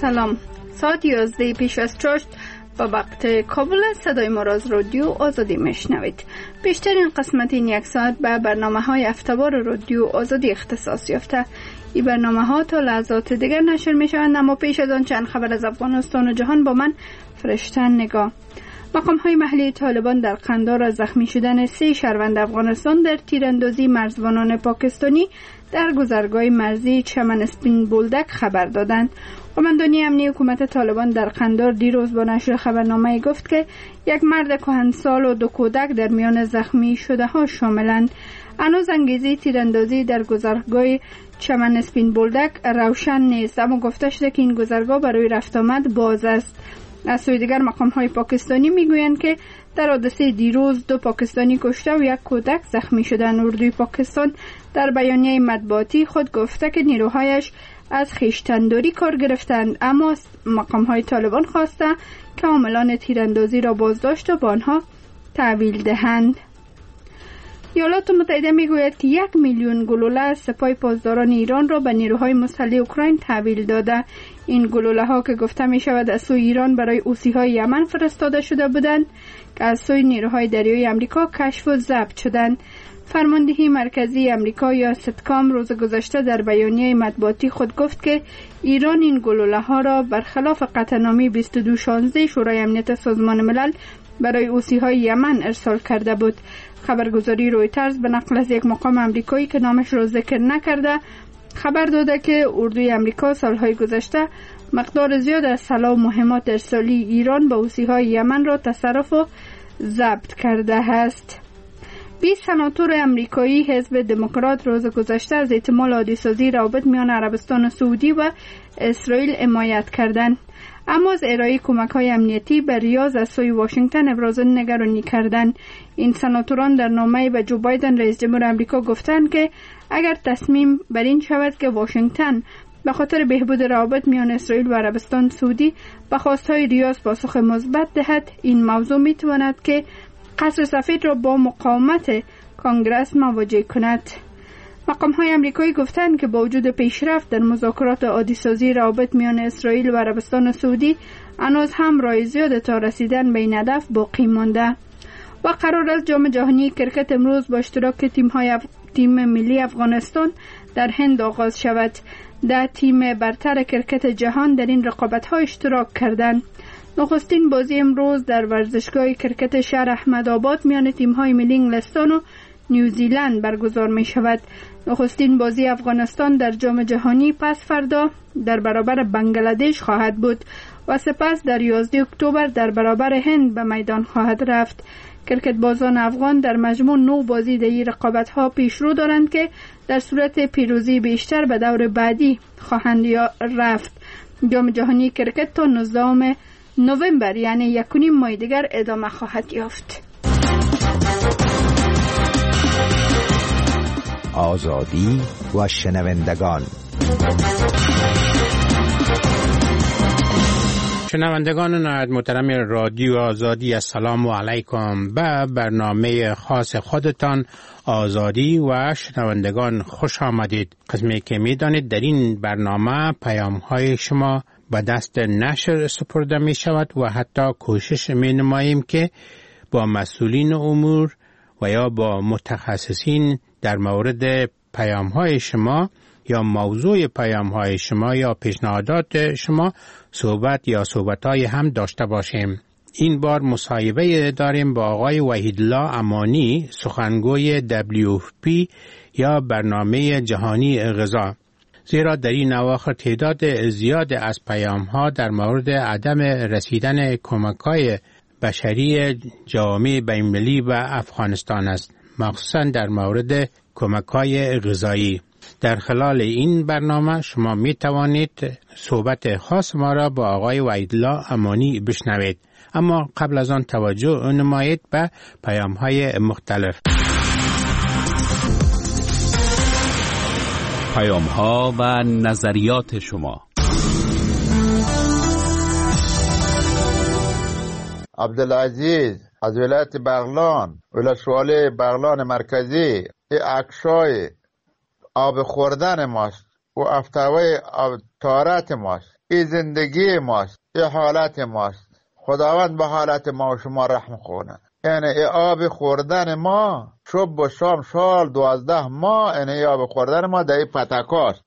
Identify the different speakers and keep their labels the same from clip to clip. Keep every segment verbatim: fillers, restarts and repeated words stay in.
Speaker 1: سلام. ساعت یازده پیش از چاشت با وقت کابل صدای ما را از رادیو آزادی میشنوید. بیشترین قسمت این یک ساعت به برنامه های هفته‌وار رادیو آزادی اختصاص یافته. این برنامه ها تا لحظات دیگر نشر می شوند، اما پیش از آن چند خبر از افغانستان و جهان با من فرشته نگاه. مقام های محلی طالبان در قندار از زخمی شدن سه شهروند افغانستان در تیراندازی مرزبانان پاکستانی در گذرگاه مرزی چمن اسپین بولدک خبر دادند. قماندانی امنی حکومت طالبان در قندار دیروز با نشر خبرنامه گفت که یک مرد کهنسال و دو کودک در میان زخمی شده ها شاملند. هنوز انگیزه تیراندازی در گذرگاه چمن اسپین بولدک روشن نیست، اما گفته شده که این گذرگاه برای رفت آمد باز است. از سوی دیگر مقام های پاکستانی میگویند که در حادثه دیروز دو پاکستانی کشته و یک کودک زخمی شدند. اردوی پاکستان در بیانیه مطبوعاتی خود گفته که نیروهایش از خویشتنداری کار گرفتند، اما مقام های طالبان خواسته که عاملان تیراندازی را بازداشت و به آنها تحویل دهند. ایالات متحده میگوید که یک میلیون گلوله از سپاه پاسداران ایران را به نیروهای مسلح اوکراین تحویل داده. این گلوله ها که گفته می شود از سوی ایران برای حوثی های یمن فرستاده شده بودند که از سوی نیروهای دریایی امریکا کشف و ضبط شدند. فرماندهی مرکزی امریکا یا ستکام روز گذشته در بیانیه مطبوعاتی خود گفت که ایران این گلوله ها را برخلاف قطعنامه بیست و دو شانزده شورای امنیت سازمان ملل برای حوثی های یمن ارسال کرده بود. خبرگزاری رویترز به نقل از یک مقام امریکایی که نامش را ذکر نکرده خبر داده که اردوی امریکا سالهای گذشته مقدار زیاد از سلاح و مهمات ارسالی ایران به حوثی های یمن را تصرف و ضبط کرده است. بیست سناتور امریکایی حزب دموکرات روز گذشته از احتمال عادی‌سازی روابط میان عربستان سعودی و اسرائیل حمایت کردند، اما از ارائه کمک‌های امنیتی به ریاض از سوی واشنگتن ابراز نگرانی کردند. این سناتوران در نامه‌ای به جو بایدن رئیس جمهور آمریکا گفتند که اگر تصمیم بر این شود که واشنگتن به خاطر بهبود روابط میان اسرائیل و عربستان سعودی به خواست‌های ریاض پاسخ مثبت دهد، این موضوع می‌تواند که قصر سفید را با مقاومت کانگرس مواجه کند. مقام‌های امریکایی گفتند که با وجود پیشرفت در مذاکرات عادی‌سازی روابط میان اسرائیل و عربستان سعودی هنوز هم راه زیاد تا رسیدن به این هدف باقی مانده. و قرار است جام جهانی کرکت امروز با اشتراک تیم‌های اف... تیم ملی افغانستان در هند آغاز شود. ده تیم برتر کرکت جهان در این رقابت‌ها اشتراک کردند. نخستین بازی امروز در ورزشگاه کرکت شهر احمدآباد میان تیم‌های ملی انگلستان و نیوزیلند برگزار می شود. نخستین بازی افغانستان در جام جهانی پس فردا در برابر بنگلادش خواهد بود و سپس در یازده اکتبر در برابر هند به میدان خواهد رفت. کرکت بازان افغان در مجموع نه بازی در این رقابت‌ها پیشرو دارند که در صورت پیروزی بیشتر به دور بعدی خواهند رفت. جام جهانی کرکت تا نوزدهم نوامبر یعنی یک و نیم ماه دیگر ادامه خواهد یافت.
Speaker 2: آزادی و شنوندگان.
Speaker 3: شنوندگان نهایت محترم رادیو آزادی، السلام علیکم. به برنامه خاص خودتان آزادی و شنوندگان خوش آمدید. قسمی که می دانید در این برنامه پیام های شما به دست نشر سپرده می شود و حتی کوشش می نماییم که با مسئولین امور و یا با متخصصین در مورد پیام های شما یا موضوع پیام های شما یا پیشنهادات شما صحبت یا صحبت های هم داشته باشیم. این بار مصاحبه داریم با آقای وحیدالله امانی، سخنگوی دبلیو اف پی یا برنامه جهانی غذا. زیرا در این اواخر تعداد زیاد از پیام ها در مورد عدم رسیدن کمک‌های بشری جامعه بین‌المللی و افغانستان است، مخصوصا در مورد کمک‌های غذایی. در خلال این برنامه شما می توانید صحبت خاص ما را با آقای وحیدالله امانی بشنوید، اما قبل از آن توجه نمایید به پیام‌های مختلف.
Speaker 4: پیام‌ها و نظریات شما.
Speaker 5: عبدالعزیز از ولایت بغلان، ولسوالی بغلان مرکزی، این عکسای آب خوردن ماست و افتوای آب طهارت ماست. این زندگی ماست، این حالت ماست. خداوند به حالت ما و شما رحم کنه. یعنی ای آب خوردن ما صبح و شام سال دوازده ماه، یعنی آب خوردن ما در این پتکاست.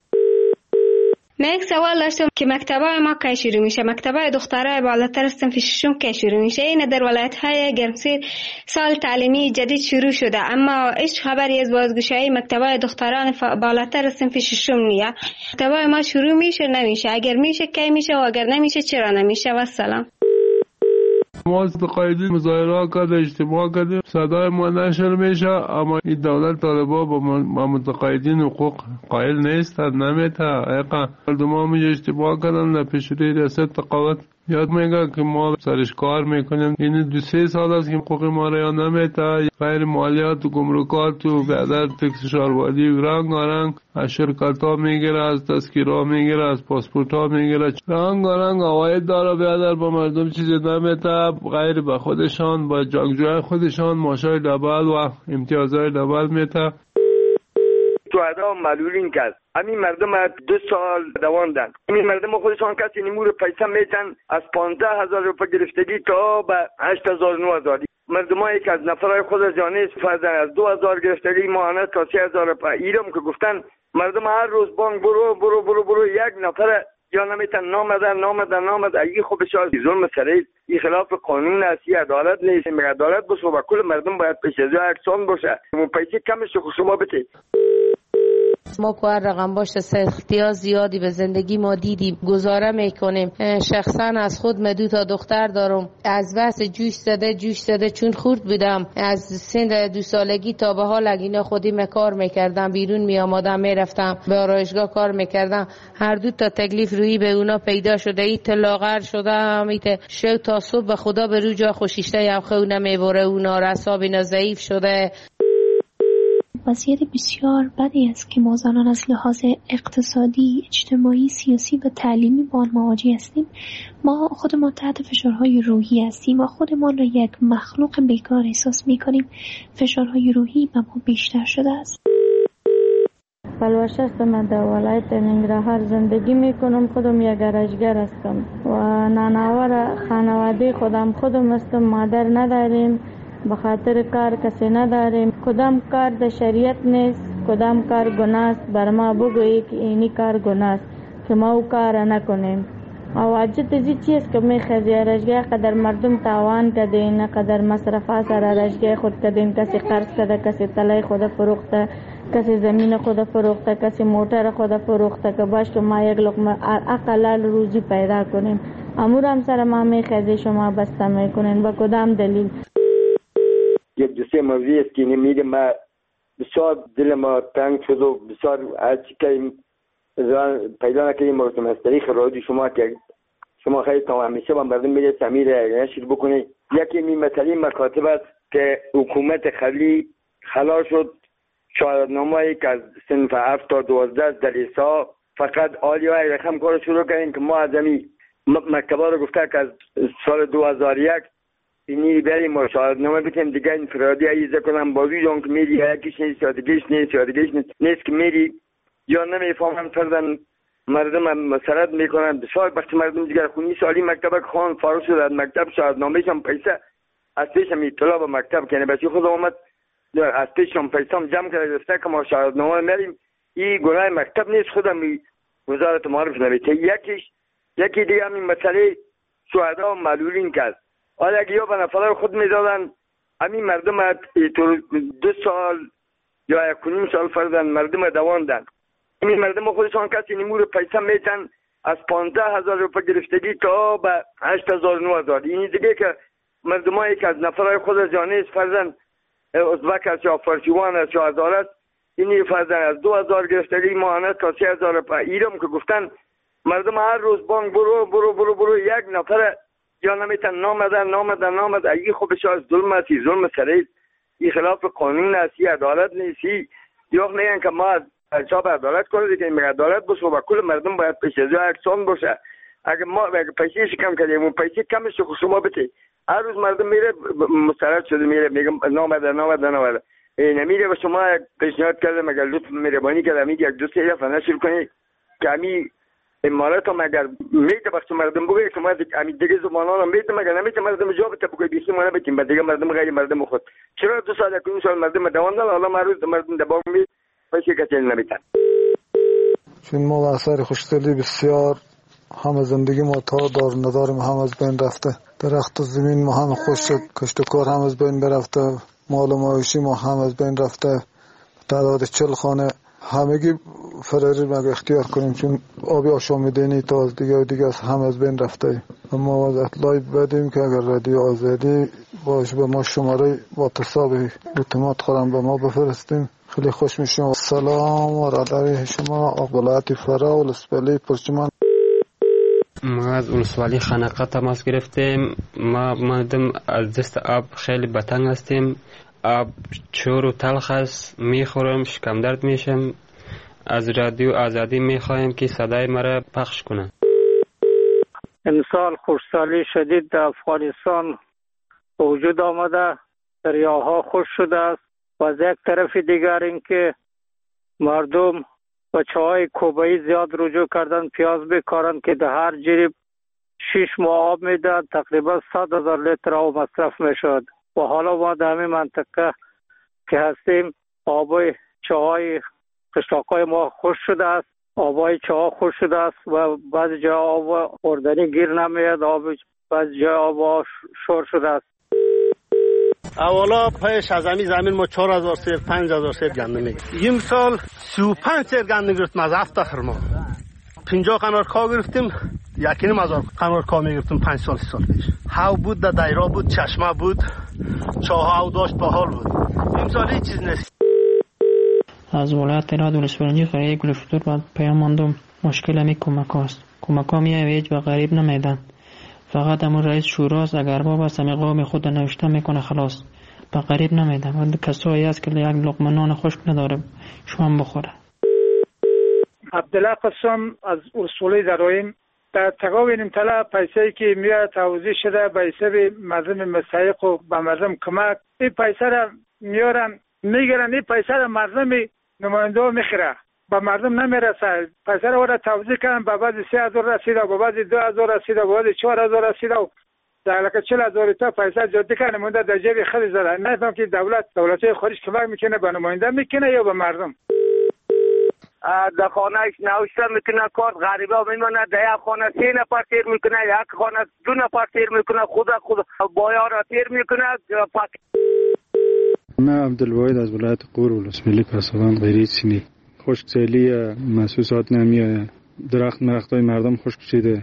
Speaker 6: من یک سوال داشتم که مکتبای ما کی شروع میشه؟ مکتبای دخترای بالاتر صنف ششم کی شروع میشه؟ این در ولایت‌های گرمسیر سال تعلیمی جدید شروع شده، اما هیچ خبری از بازگشایی مکتبای دختران بالاتر صنف ششم نیست. مکتبای ما شروع میشه نمیشه؟ اگر میشه کی میشه و اگر نمیشه چرا نمیشه؟ و سلام.
Speaker 7: ما متقاعدین مظاهره کرده، اجتماع کرده، صدای ما نشر میشه، اما این دولت طالبا با متقاعدین حقوق قائل نیستند، نمیتونه. ایقا مردم ها میجا اجتماع کردن در پیشروی ریاست تقاوت یاد میگه که ما سرش کار میکنیم. این دو سه سال است که حقوق ما را نمیتونه. غیر مالیات و گمرکات و بعدر تکس شهروندی و رنگ رنگ از شرکت ها میگیره، از تذکیره ها میگیره، از پاسپورت ها میگیره، رنگ رنگ عواید داره. بعدر با مردم چیزی نمیتونه غیر به خودشان، با جنگجوی خودشان ماشای دبل و امتیازهای دبل میتونه.
Speaker 8: شهدا معلولین کرد. همین مردم دو سال دواندن. همین مردم خودشان کسی نمور پیسه میتن از پانزده هزار روپه گرفتگی تا به هشت هزار نو هزار. مردم هایی که از نفرهای خود از جانه فرزن از دو هزار گرفتگی ماهانه تا سه هزار روپه. ایرم که گفتن مردم هر روز بانک برو برو برو برو یک نفر یا نمیتن نامدن نامدن نامدن. اگه خوبش از ظلم سریع این خلاف قانون است، عدالت نیست. میگه عدالت باشه و کل مردم باید پیش از یکسان باشه. اون پیسه کمش شما بده.
Speaker 9: ما که هر رقم باشه سختی‌ها زیادی به زندگی ما دیدیم، گزاره میکنیم. شخصا از خود من دو تا دختر دارم، از بس جوش زده جوش زده چون خورد بودم از سن دو سالگی تا به حال اگه خودی من کار میکردم، بیرون میامادم میرفتم به آرایشگاه کار میکردم. هر دو تا تکلیف روی به اونا پیدا شده. ای تلاغر شده همیت شو تا صبح به خدا به رو جا خوشیشته یا خونه میبره. اونا رساب اینا ضعیف شده.
Speaker 10: وضعیت بسیار بدی است که ما زنان از لحاظ اقتصادی، اجتماعی، سیاسی و تعلیمی با آن مواجه هستیم. ما خودمان تحت فشارهای روحی هستیم و خودمان را یک مخلوق بیکار احساس می‌کنیم. فشارهای روحی به ما بیشتر شده است.
Speaker 11: بلوش هستم، من در ولایت ننگرهار زندگی میکنم. خودم یک گرجگر هستم و نانآور خانواده خودم خودم هستم. مادر نداریم، به خاطر کار کسی نداریم. کدام کار در شریعت نیست، کدام کار گناه است. بر ما بگویی که اینی کار گناه است که ما او کار نکنیم. و واجد ازی چیست که میخوازی رشگاه قدر مردم تاوان کدین، قدر مصرفا سر رشگاه خود کدین. کسی قرض کده، کسی طلای خود فروخته، کسی زمین خود فروخته، کسی موتر خود فروخته که باش که ما یک لقمه اقلال روزی پیدا کنیم. امور هم سر ما میخوازی شما بسته میکنین. با کدام دلیل؟
Speaker 8: یک دو سه موضوعی است که میگه ما بسیار دل ما تنگ شد و بسیار هرچی که پیدا نکنیم مرتم از طریق رادیو شما که شما خیلی تا همیشه با مردم میگه سمیر نشر بکنی. یکی می مثلی مکاتب است که حکومت خلی خلا شد شاهدنامه‌ای که از صنف هفت تا دوازده در ایسا فقط آلی های رقم کار شروع کردیم که ما از همی مکتبا رو گفته که از سال دو هزار و یک اینی بریم ما شاهدنامه بتیم دیگه انفرادی عیزه کنم با ویدون که میری یکیش نیست یا دیگهش نیست یا دیگهش نیست, نیست که میری یا نمیفهمم فردن مردم مسرد میکنن. بسیار وقتی مردم دیگر خونی سالی مکتب خان فارغ شد از مکتب شاهدنامهش هم پیسه از پیش هم اطلاع به مکتب کنه بسی خود آمد از پیش هم پیسه هم جمع کرده دسته که ما شاهدنامه میریم. این گناه مکتب نیست، خودم وزارت معارف نویته. یکیش یکی دیگه همین مسئله شهدا و معلولین کرد. حالا اگه یا به نفرهای خود میدادن همین مردم دو سال یا یک کنیم سال فردن مردم دواندن. همین مردم خودشان کسی نمور پیسه میتن از پانزده هزار روپه گرفتگی تا به هشت هزار نو هزار. این دیگه که مردم هایی که از نفرهای خود از جانه فرزن ازبک است یا فرشیوان است یا هزار اینی فرزن از دو هزار گرفتگی ماهانه تا سه هزار روپه. ایرم که گفتن مردم هر روز بانک برو برو برو برو یک نفر یا نمیتن نامدن نامدن نامدن. اگه خوبش از ظلم است، ظلم سریع این خلاف قانون است، عدالت نیست. یا میگن که ما حساب عدالت کنه دیگه. میگه عدالت باشه و کل مردم باید پیش از یکسان باشه. اگه ما اگه پیسه کم کردیم اون پیسه کمش رو شما بده. هر روز مردم میره مسترد شده میره میگم نامدن نامدن نامدن نمیره. و شما پیشنهاد کرده مگر لطف مهربانی کرده میگه یک دو سه دفعه نشر کنید که همین امارات هم اگر میته بخش مردم بگه شما همین دیگه زبانان هم میته مگر نمیته مردم جواب ته بگه بیسی ما نمیتیم به دیگه مردم غیر مردم خود چرا دو سال کنون سال مردم دوام دال حالا مروز مردم دبام می پیش کچل نمیتن.
Speaker 12: چون ما با اثر خوشدلی بسیار همه زندگی ما تا دار ندار ما هم از بین رفته، درخت و زمین ما هم خوش شد، کشت و کار هم از بین برفته، مال و معاشی ما هم از بین رفته، تعداد چل خانه همگی فراری مگه اختیار کنیم چون آبی آشامیدنی تا از دیگه و دیگه از هم از بین رفته. اما از اطلاعی بدیم که اگر رادیو آزادی باش به ما شماره با تصاب اعتماد خورم به ما بفرستیم خیلی خوش میشیم. سلام و رادیو شما اقبالات فرا و لسپلی پرچمان.
Speaker 13: ما از ولسوالی خانقه تماس گرفتیم. ما مردم از دست آب خیلی بتنگ هستیم. آب چور و تلخ است، میخورم شکم درد میشم. از رادیو آزادی میخوایم که صدای مرا پخش کنند.
Speaker 14: امسال خشکسالی شدید در افغانستان وجود آمده، دریاها خشک شده است و از یک طرف دیگر اینکه مردم و چاهای کوبایی زیاد رجوع کردن پیاز بکارن که در هر جریب شش ماه آب میدن، تقریبا صد هزار لیتر آب مصرف میشد و حالا ما در همین منطقه که هستیم آبای چاهای قشلاقای ما خشک شده است، آبای چاها خشک شده است و بعضی جا آب خوردنی گیر نمیاد، آب بعضی جا آب شور شده است.
Speaker 15: اولا پیش از همین زمین ما چهار هزار سیر پنج هزار سیر گندم میگرفتیم. این سال سی و پنج سیر گندم گرفتیم از هفت آخر ما. پنجاه قنار کا گرفتیم، یکی نیم هزار قنار کا میگرفتیم پنج سال سی سال پیش. هاو بود، در دایره بود، چشمه بود، چاه هاو داشت به حال بود. این سال هیچ چیز نیست.
Speaker 16: از ولایت راد ولسوالی قریه گلفتور و پیام ماندم مشکل همی کمک هاست. کمک ها میایویج و غریب نمیدن. فقط همون رئیس شوراست اگر باب است همی قوم خود نوشته میکنه خلاص با غریب نمیدن و کسایی هست که یک لقمه نان خشک نداره شما بخوره.
Speaker 14: عبدالله قسم از ولسوالی درایم. در تقاوی نمتلا پیسه‌ای که میاد توضیح شده به حساب مردم مستحق و به مردم کمک، این پیسه را میارن میگیرن، این پیسه را مردم نماینده ها میخیره با مردم نمیرسه. پیسه را وارد توضیح کردن به بعد سه هزار رسیده و به بعد دو هزار رسیده و به بعد چهار هزار رسیده و در علاقه چهل هزار تا پیسه جدی که نماینده در جیب خیلی زده. نفهم که دولت دولت‌های خارج کمک میکنه به نماینده میکنه یا به مردم.
Speaker 17: در خانهش نوشته میکنه کار غریبا میمونه، در یک خانه سه نفر تیر میکنه، یک خانه دو نفر تیر میکنه، خود خود بایا را تیر میکنه.
Speaker 18: من عبدالواحد از ولایت غور ولسوالی پسوان غیری چینی. خشکسالی محسوسات نمیاد، درخت مرختای مردم خشک شده.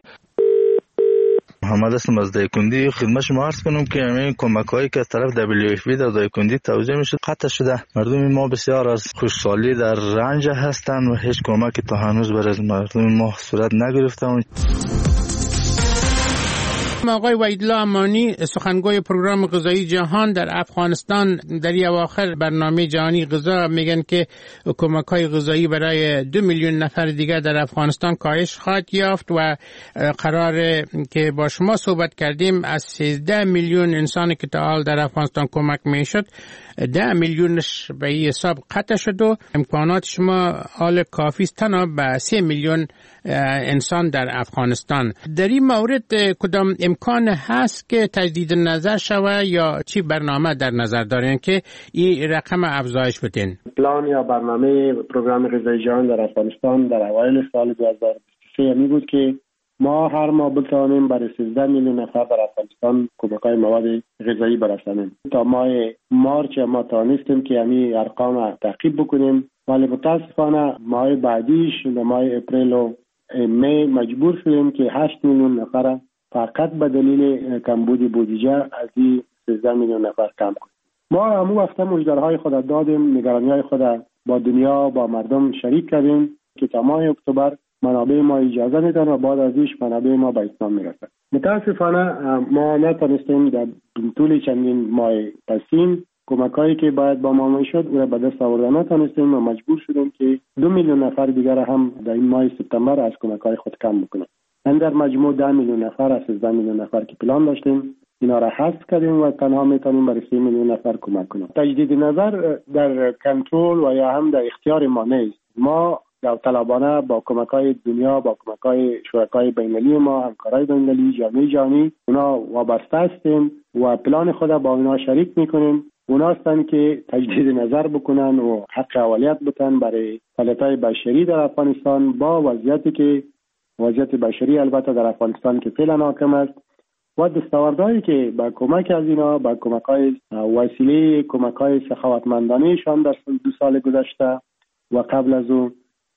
Speaker 19: محمد هستم از دایکندی. خدمت شما عرض کنم که همین کمک هایی که از طرف دبلیو اف پی در دایکندی توزیع میشه قطع شده. مردم ما بسیار از خشکسالی در رنج هستند و هیچ کمکی تا هنوز برای مردم ما صورت نگرفته.
Speaker 3: آقای وحیدالله امانی سخنگوی پروگرام غذایی جهان در افغانستان در اواخر برنامه جهانی غذا میگن که کمک‌های غذایی برای دو میلیون نفر دیگر در افغانستان کاهش خواهد یافت و قرار که با شما صحبت کردیم از سیزده میلیون انسانی که تا حال در افغانستان کمک میشد ده میلیونش به این حساب قطع شد و امکانات شما حال کافی است تنها به سه میلیون انسان در افغانستان. در این مورد کدام امکان هست که تجدید نظر شوه یا چی برنامه در نظر دارین که این رقم افزایش بدین؟
Speaker 20: پلان یا برنامه پروگرام غذایی جهان در افغانستان در اوایل سال دو هزار و بیست و سه می بود که ما هر ماه بتوانیم برای سیزده میلیون نفر در افغانستان کمک‌های مواد غذایی برسانیم. تا ماه مارچ ما توانستیم که همین ارقام تعقیب بکنیم، ولی متاسفانه ماه بعدیش در ماه اپریل و می مجبور شدیم که هشت میلیون نفر فقط به دلیل کمبود بودجه از این سیزده میلیون نفر کم کنیم. ما همون وقت مژده‌های خود دادیم، نگرانی‌های خود با دنیا با مردم شریک کردیم که تا ماه اکتبر منابع ما اجازه میدن و بعد ازش منابع ما به اتمام میرسد. متاسفانه ما نتونستیم در طول چندین ماه پسین کمکایی که باید با ما میشد او را به دست آوردن نتونستیم و مجبور شدیم که دو میلیون نفر دیگر هم در این ماه سپتامبر از کمکای خود کم بکنیم. من در مجموع ده میلیون نفر از سیزده میلیون نفر که پلان داشتیم اینا را حذف کردیم و تنها میتونیم برای سه میلیون نفر کمک کنیم. تجدید نظر در کنترل و یا هم در اختیار ما نیست. ما داوطلبانه با کمک‌های دنیا، با کمک‌های شرکای بین‌المللی ما، همکارای بین‌المللی، جامعه جهانی اونا وابسته هستیم و پلان خود با اونا شریک میکنیم. اونا هستن که تجدید نظر بکنن و حق اولیت بتن برای فعالیت‌های بشری در افغانستان با وضعیتی که وضعیت بشری البته در افغانستان که فعلا حاکم است و دستاوردهایی که با کمک از اینا، با کمک‌های وسیله کمک‌های سخاوتمندانه‌شان در دو سال گذشته و قبل از اون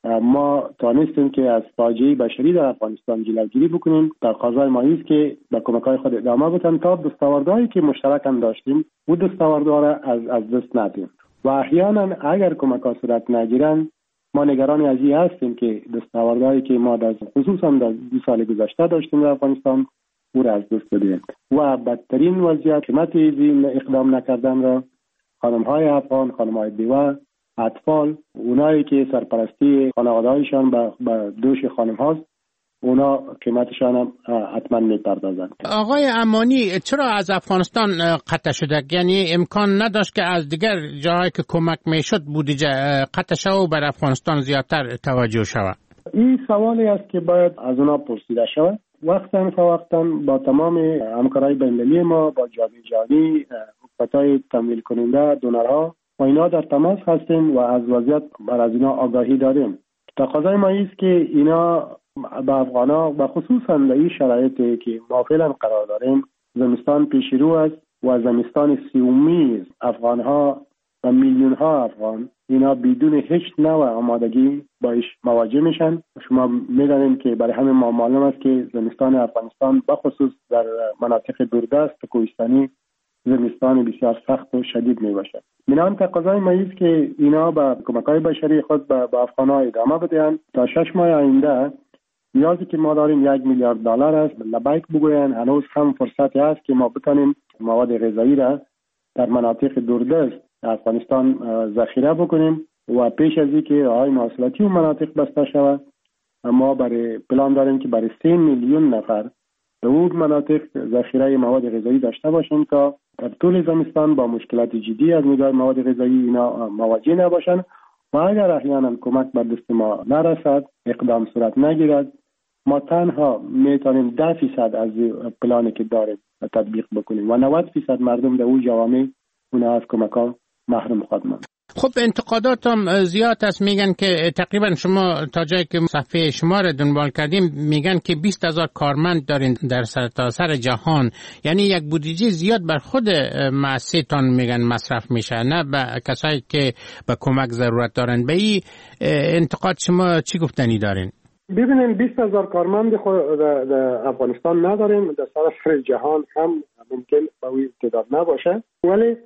Speaker 20: ما توانستیم که از فاجعه بشری در افغانستان جلوگیری بکنیم. تقاضای ما است که با کمک‌های خود ادامه بدن تا دستاوردهایی که مشترک هم داشتیم و دستاوردها را از از دست ندیم و احیانا اگر کمک‌ها صورت نگیرند ما نگران از این هستیم که دستاوردهایی که ما در خصوصا در دو سال گذشته داشتیم در افغانستان او را از دست بدیم و بدترین وضعیت قیمت این اقدام نکردن را خانم‌های افغان، خانم‌های بیوه، اطفال، اونایی که سرپرستی خانواده‌هایشان به دوش خانم هاست، اونا قیمتشان هم حتما میپردازند.
Speaker 3: آقای امانی، چرا از افغانستان قطع شده؟ یعنی امکان نداشت که از دیگر جاهایی که کمک میشد بودجه قطع شود و بر افغانستان زیادتر توجه شود؟
Speaker 20: این سوالی است که باید از اونا پرسیده شود. وقتا فوقتا با تمام همکارای بین‌المللی ما، با جامعه جهانی، حکومت‌های تمویل کننده، دونرها و اینا در تماس هستیم و از وضعیت بر از اینا آگاهی داریم. تقاضای ما است که اینا به افغانا و خصوصا در این شرایطی که ما فعلا قرار داریم، زمستان پیش رو است و زمستان سیومی افغانها و میلیون ها افغان اینا بدون هیچ نوع آمادگی باش مواجه میشن. شما میدانید که برای همه ما معلوم است که زمستان افغانستان به خصوص در مناطق دوردست کوهستانی زمستان بسیار سخت و شدید می باشد. منان تقاضای ما است که اینا با کمک‌های بشری خود به افغان‌ها ادامه بدهند تا شش ماه آینده نیازی که ما داریم یک میلیارد دلار است لبیک بگویند. هنوز هم فرصتی است که ما بتانیم مواد غذایی را در مناطق دوردست افغانستان ذخیره بکنیم و پیش از اینکه راه‌های مواصلاتی و مناطق بسته شود ما برای پلان داریم که برای سه میلیون نفر در اون مناطق ذخیره مواد غذایی داشته باشیم تا در طول زمستان با مشکلات جدی از نگاه مواد غذایی اینا مواجه نباشند و اگر احیانا کمک به دست ما نرسد، اقدام صورت نگیرد، ما تنها میتونیم ده فیصد از پلانی که داریم تطبیق بکنیم و نود فیصد مردم در اون جوامع اونا از کمک ها محروم خواهد ماند.
Speaker 3: خب انتقادات هم زیاد است، میگن که تقریبا شما تا جایی که صفحه شما را دنبال کردیم میگن که بیست هزار کارمند دارین در سرتاسر سر جهان، یعنی یک بودجه زیاد بر خود مؤسسه‌تان میگن مصرف میشه، نه به کسایی که به کمک ضرورت دارن. به این انتقاد شما چی گفتنی دارین؟
Speaker 20: ببینین بیست هزار کارمند خود در افغانستان نداریم، در سراسر جهان هم ممکن به این تعداد نباشه، ولی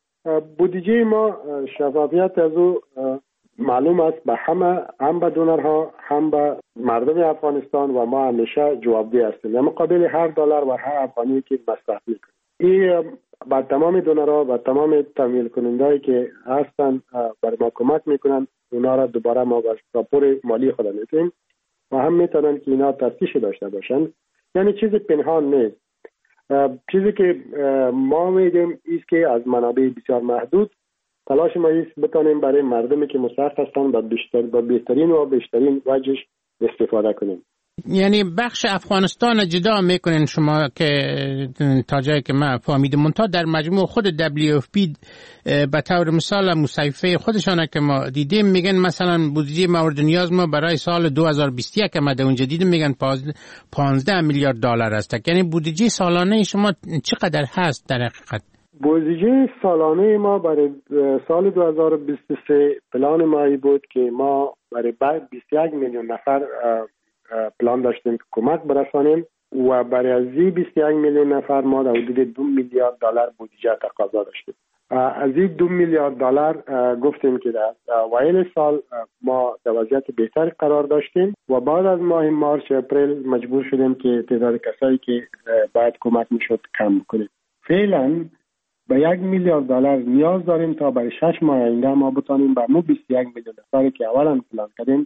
Speaker 20: بودجه ما شفافیت از او معلوم است به همه، هم به دونرها هم به مردم افغانستان و ما همیشه جوابدeh هستیم در مقابل هر دلار و هر افغانی که مصرف میکنیم. این با تمام دونرها و تمام تمویل کنندهایی که هستن برای ما کمک میکنن، اونا را دوباره ما با راپور مالی خود میتونیم و هم میتونن که اینا تفتیش داشته باشن، یعنی چیز پنهان نیست. چیزی که ما میگیم ایست که از منابع بسیار محدود تلاش ما ایست بتانیم برای مردمی که مستحق هستن با بیشتر با بهترین و بیشترین وجهش استفاده کنیم.
Speaker 3: یعنی بخش افغانستان جدا میکنین شما که تا جایی که من فهمیدم، منتها در مجموع خود دبلیو اف پی به طور مثال مصیفه خودشانه که ما دیدیم میگن مثلا بودجه مورد نیاز ما برای سال دو هزار و بیست و یک که اونجا دیدیم میگن پانزده میلیارد دلار است. یعنی بودجه سالانه شما چقدر هست در حقیقت؟
Speaker 20: بودجه سالانه ما برای سال دو هزار و بیست و سه پلان ما بود که ما برای بعد بیست و یک میلیون نفر پلان داشتیم که کمک برسانیم و برای از این بیست و یک میلیون نفر ما در حدود دو میلیارد دلار بودجه تقاضا داشتیم. از این دو میلیارد دلار گفتیم که در اوایل سال ما در وضعیت بهتر قرار داشتیم و بعد از ماه مارچ اپریل مجبور شدیم که تعداد کسایی که باید کمک میشد کم کنیم. فعلا به یک میلیارد دلار نیاز داریم تا برای شش ماه آینده ما بتانیم به مو بیست و یک میلیون نفری که اولا پلان کردیم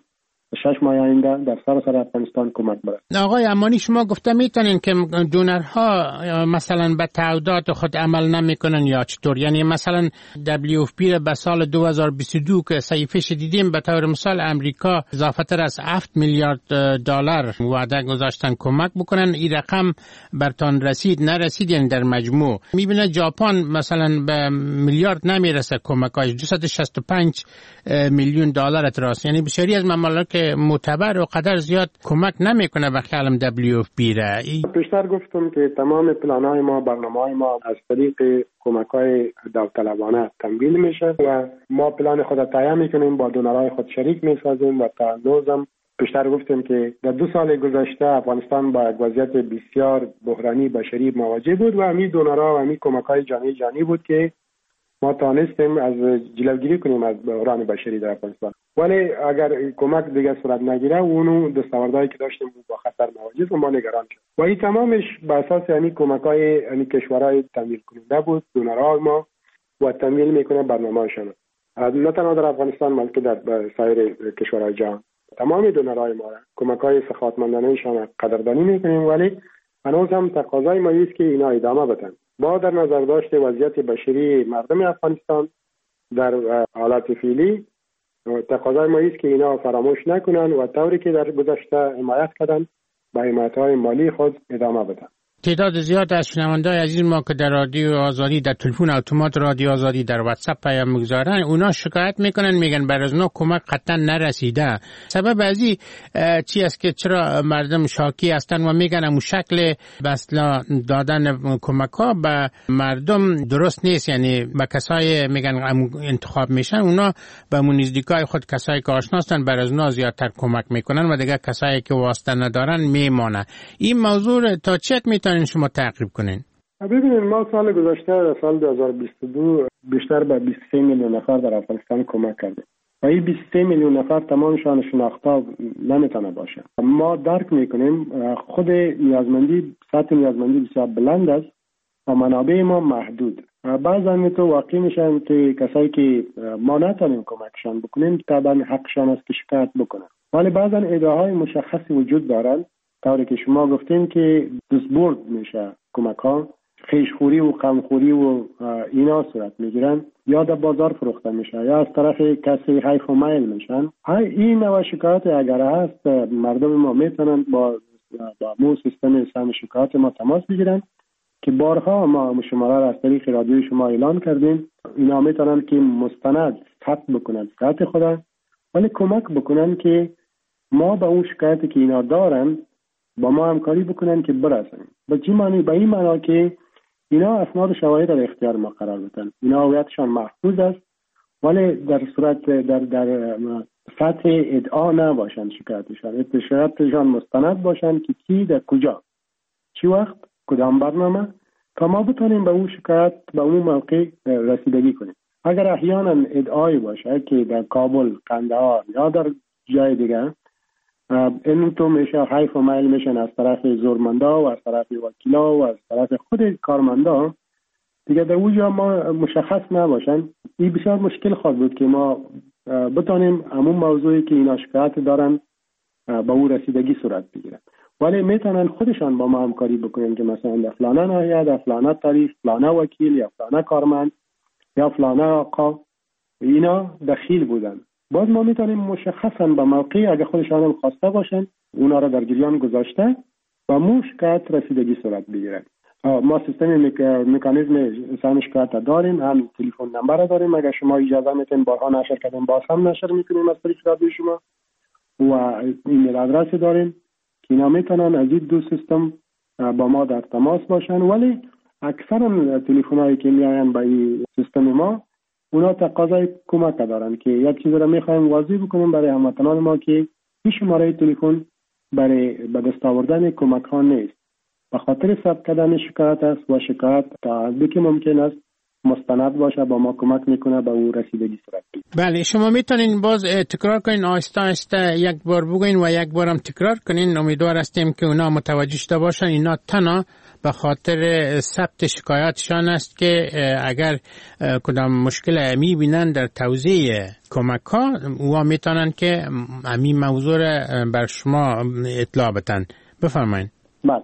Speaker 20: شش ماه آینده در سراسر افغانستان کمک برسد.
Speaker 3: آقای امانی، شما گفته میتونین که دونرها مثلا به تعهدات خود عمل نمیکنن یا چطور؟ یعنی مثلا دبلیو اف پی به سال دو هزار و بیست و دو که صحیفه‌اش دیدیم، به طور مثال امریکا اضافه تر از هفت میلیارد دلار وعده گذاشتن کمک بکنن. این رقم برتان رسید نرسید؟ یعنی در مجموع میبینه ژاپن مثلا به میلیارد نمیرسه کمکاش، دویست و شصت و پنج میلیون دلار تراست. یعنی بسیاری از ممالک معتبر و قدر زیاد کمک نمیکنه به خیالم دبلیو اف پی را.
Speaker 20: پیشتر گفتم که تمام پلان‌های ما، برنامه‌های ما از طریق کمک‌های داوطلبانه تمویل میشه و ما پلان خود را تهیه میکنیم، با دونرهای خود شریک میسازیم و تا هنوزم پیشتر گفتیم که در دو سال گذشته افغانستان با یک وضعیت بسیار بحرانی بشری مواجه بود و همین دونرها و همین کمک‌های جانی جانی بود که ما توانستیم از جلوگیری کنیم از بحران بشری در افغانستان. ولی اگر کمک دیگه صورت نگیره، اونو دستاوردهایی که داشتیم با خطر مواجه و ما نگران شد. و این تمامش به اساس یعنی کمک‌های یعنی کشورهای تمویل کننده بود، دونرها ما و تمویل میکنه برنامه‌شون. نه تنها در افغانستان بلکه در سایر کشورهای جهان. تمام دونرهای ما کمک‌های سخاوتمندانه‌شان قدردانی میکنیم، ولی هنوز هم تقاضای ما است که اینا ادامه بدن. با در نظر داشت وضعیت بشری مردم افغانستان در حالت فعلی، تقاضای ما است که اینا فراموش نکنن و طوری که در گذشته حمایت کردن به حمایت‌های مالی خود ادامه بدن.
Speaker 3: تعداد زیاد از شنونده‌های عزیز ما که در رادیو آزادی، در تلفن اتومات رادیو آزادی، در واتساپ پیام میگذارن، اونا شکایت میکنن، میگن بر از اونا کمک قطعا نرسیده. سبب ازی چی است که چرا مردم شاکی هستن و میگن امو شکل بسلا دادن کمک ها به مردم درست نیست؟ یعنی به کسای میگن انتخاب میشن، اونا به امو نزدیکای خود کسایی که آشناستن بر از اونا زیادتر کمک میکنن و دیگه کسایی که واسطه ندارن میمانه. این موضوع تا چه میتونین شما تعقیب کنین؟
Speaker 20: ببینید، ما سال گذشته سال دو هزار و بیست و دو بیشتر به بیست و سه میلیون نفر در افغانستان کمک کردیم و این بیست و سه میلیون نفر تمامشان شناخته نمیتونه باشه. ما درک میکنیم خود نیازمندی، سطح نیازمندی بسیار بلند است و منابع ما محدود. بعضا تو واقع میشن که کسایی که ما نتونیم کمکشان بکنیم طبعا حقشان است که شکایت بکنن، ولی بعضا ادعاهای مشخصی وجود دارن، طوری که شما گفتین که دزبورد میشه کمک ها، خیشخوری و غمخوری و اینا صورت میگیرن، یا در بازار فروخته میشه یا از طرف کسی حیف و میل میشن. این نوع شکایت اگر هست، مردم ما میتونن با با مو سیستم سهم شکایت ما تماس بگیرن که بارها ما شماره را از طریق رادیو شما اعلان کردیم. اینا میتونن که مستند ثبت بکنن شکایت خدا، ولی کمک بکنن که ما به اون شکایتی که اینا دارن با ما همکاری بکنن که برسن. با چی معنی؟ به این معنی که اینا اسناد شواهد در اختیار ما قرار بدن، اینا هویتشان محفوظ است، ولی در صورت در در سطح ادعا نباشن شکایتشان، شکایتشان مستند باشن که کی در کجا، چی وقت، کدام برنامه، تا ما بتونیم به اون شکایت به اون موقع رسیدگی کنیم. اگر احیانا ادعایی باشه که در کابل، قندهار یا در جای دیگه این تو میشه حیف و میل میشن از طرف زورمندا و از طرف وکیلا و از طرف خود کارمندا، دیگه در اونجا ما مشخص نباشن، این بسیار مشکل خواهد بود که ما بتونیم همون موضوعی که اینا شکایت دارن با اون رسیدگی صورت بگیرن. ولی میتونن خودشان با ما همکاری بکنن که مثلا در فلانه ناحیه، در فلانه تاریخ، فلانه وکیل یا فلانه کارمند یا فلانه آقا اینا دخیل بودن. باز ما میتونیم مشخصا به موقع اگه خودشان هم خواسته باشن اونا را در جریان گذاشته و مو شکایت رسیدگی صورت بگیرن. ما سیستم مکانیزم سهم شکایت داریم، هم تلفن نمبر داریم، اگه شما اجازه میتین بارها نشر کردیم باز هم نشر میکنیم از طریق رادیو شما، و ایمیل آدرس داریم که اینا میتونن از این دو سیستم با ما در تماس باشن. ولی اکثرا تلفن‌هایی که میاین به این سیستم ما اونا تقاضای کمک دارن که یک چیز را میخوایم واضح بکنیم برای هموطنان ما که این شماره تلفن برای به دست آوردن کمک ها نیست، به خاطر ثبت کردن شکایت است و شکایت تا حدی که ممکن است مستند باشه با ما کمک میکنه به او رسیدگی صورت بگیره.
Speaker 3: بله، شما میتونین باز تکرار کنین، آهسته آهسته یک بار بگین و یک بارم تکرار کنین. امیدوار هستیم که اونا متوجه شده باشن. اینا تنها به خاطر ثبت شکایتشان است که اگر کدام مشکل میبینن در توزیع کمک ها او میتونن که همین موضوع بر شما اطلاع بدن. بفرمایید.
Speaker 20: بله،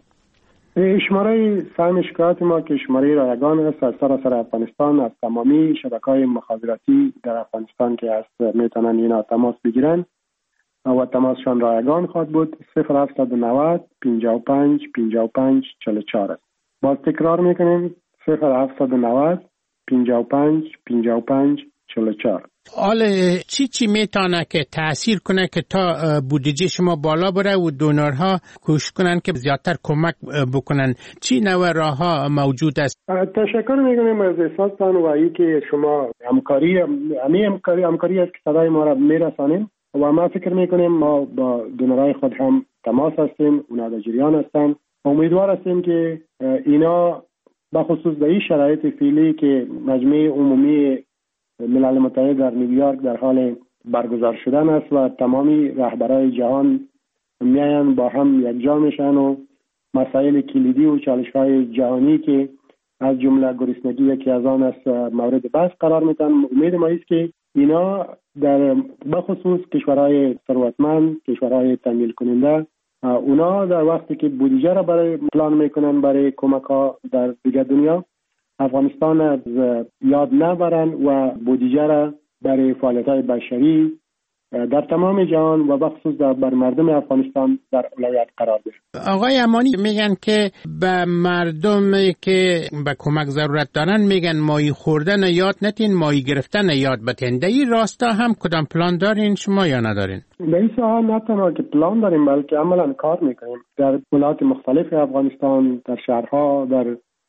Speaker 20: شماره سهم شکایت ما که شماره رایگان است از سراسر افغانستان، از تمامی شبکه‌های مخابراتی در افغانستان که هست میتونن اینا تماس بگیرن و تماسشان رایگان خواهد بود. صفر هفتصد و نود پنجاه و پنج پنجاه و پنج چهل و چهار است. باز تکرار میکنیم صفر هفتصد و نود پنجاه و پنج پنجاه و پنج چهل و چهار.
Speaker 3: حالا چی چی میتونه که تأثیر کنه که تا بودجه شما بالا بره و دونرها کوشش کنن که زیادتر کمک بکنن؟ چی نوع راه ها موجود است؟
Speaker 20: تشکر میکنیم از احساستان و ای که شما همکاری همی همکاری همکاری است که صدای ما را میرسانیم و ما فکر میکنیم ما با دونرهای خود هم تماس هستیم، اونا در جریان هستن. امیدوار هستیم که اینا بخصوص در این شرایط فعلی که مجمع عمومی ملل متحد در نیویورک در حال برگزار شدن است و تمامی رهبرای جهان میاین با هم یکجا میشن و مسائل کلیدی و چالش‌های جهانی که از جمله گرسنگی یکی از آن است مورد بحث قرار میدن. امید ما است که اینا در بخصوص کشورهای ثروتمند، کشورهای تمویل کننده، اونا در وقتی که بودجه را برای پلان میکنن برای کمک ها در دیگر دنیا، افغانستان از یاد نبرن و بودجه را برای فعالیت‌های بشری در تمام جهان و بخصوص در بر مردم افغانستان در اولویت قرار دهند.
Speaker 3: آقای امانی میگن که به مردم که به کمک ضرورت دارن میگن ماهی خوردن یاد نتین، ماهی گرفتن یاد بتین. در این راستا هم کدام پلان دارین شما یا ندارین؟
Speaker 20: در این ساحه نه تنها که پلان داریم بلکه عملا کار میکنیم در ولایات مختلف افغانستان، در شهرها، در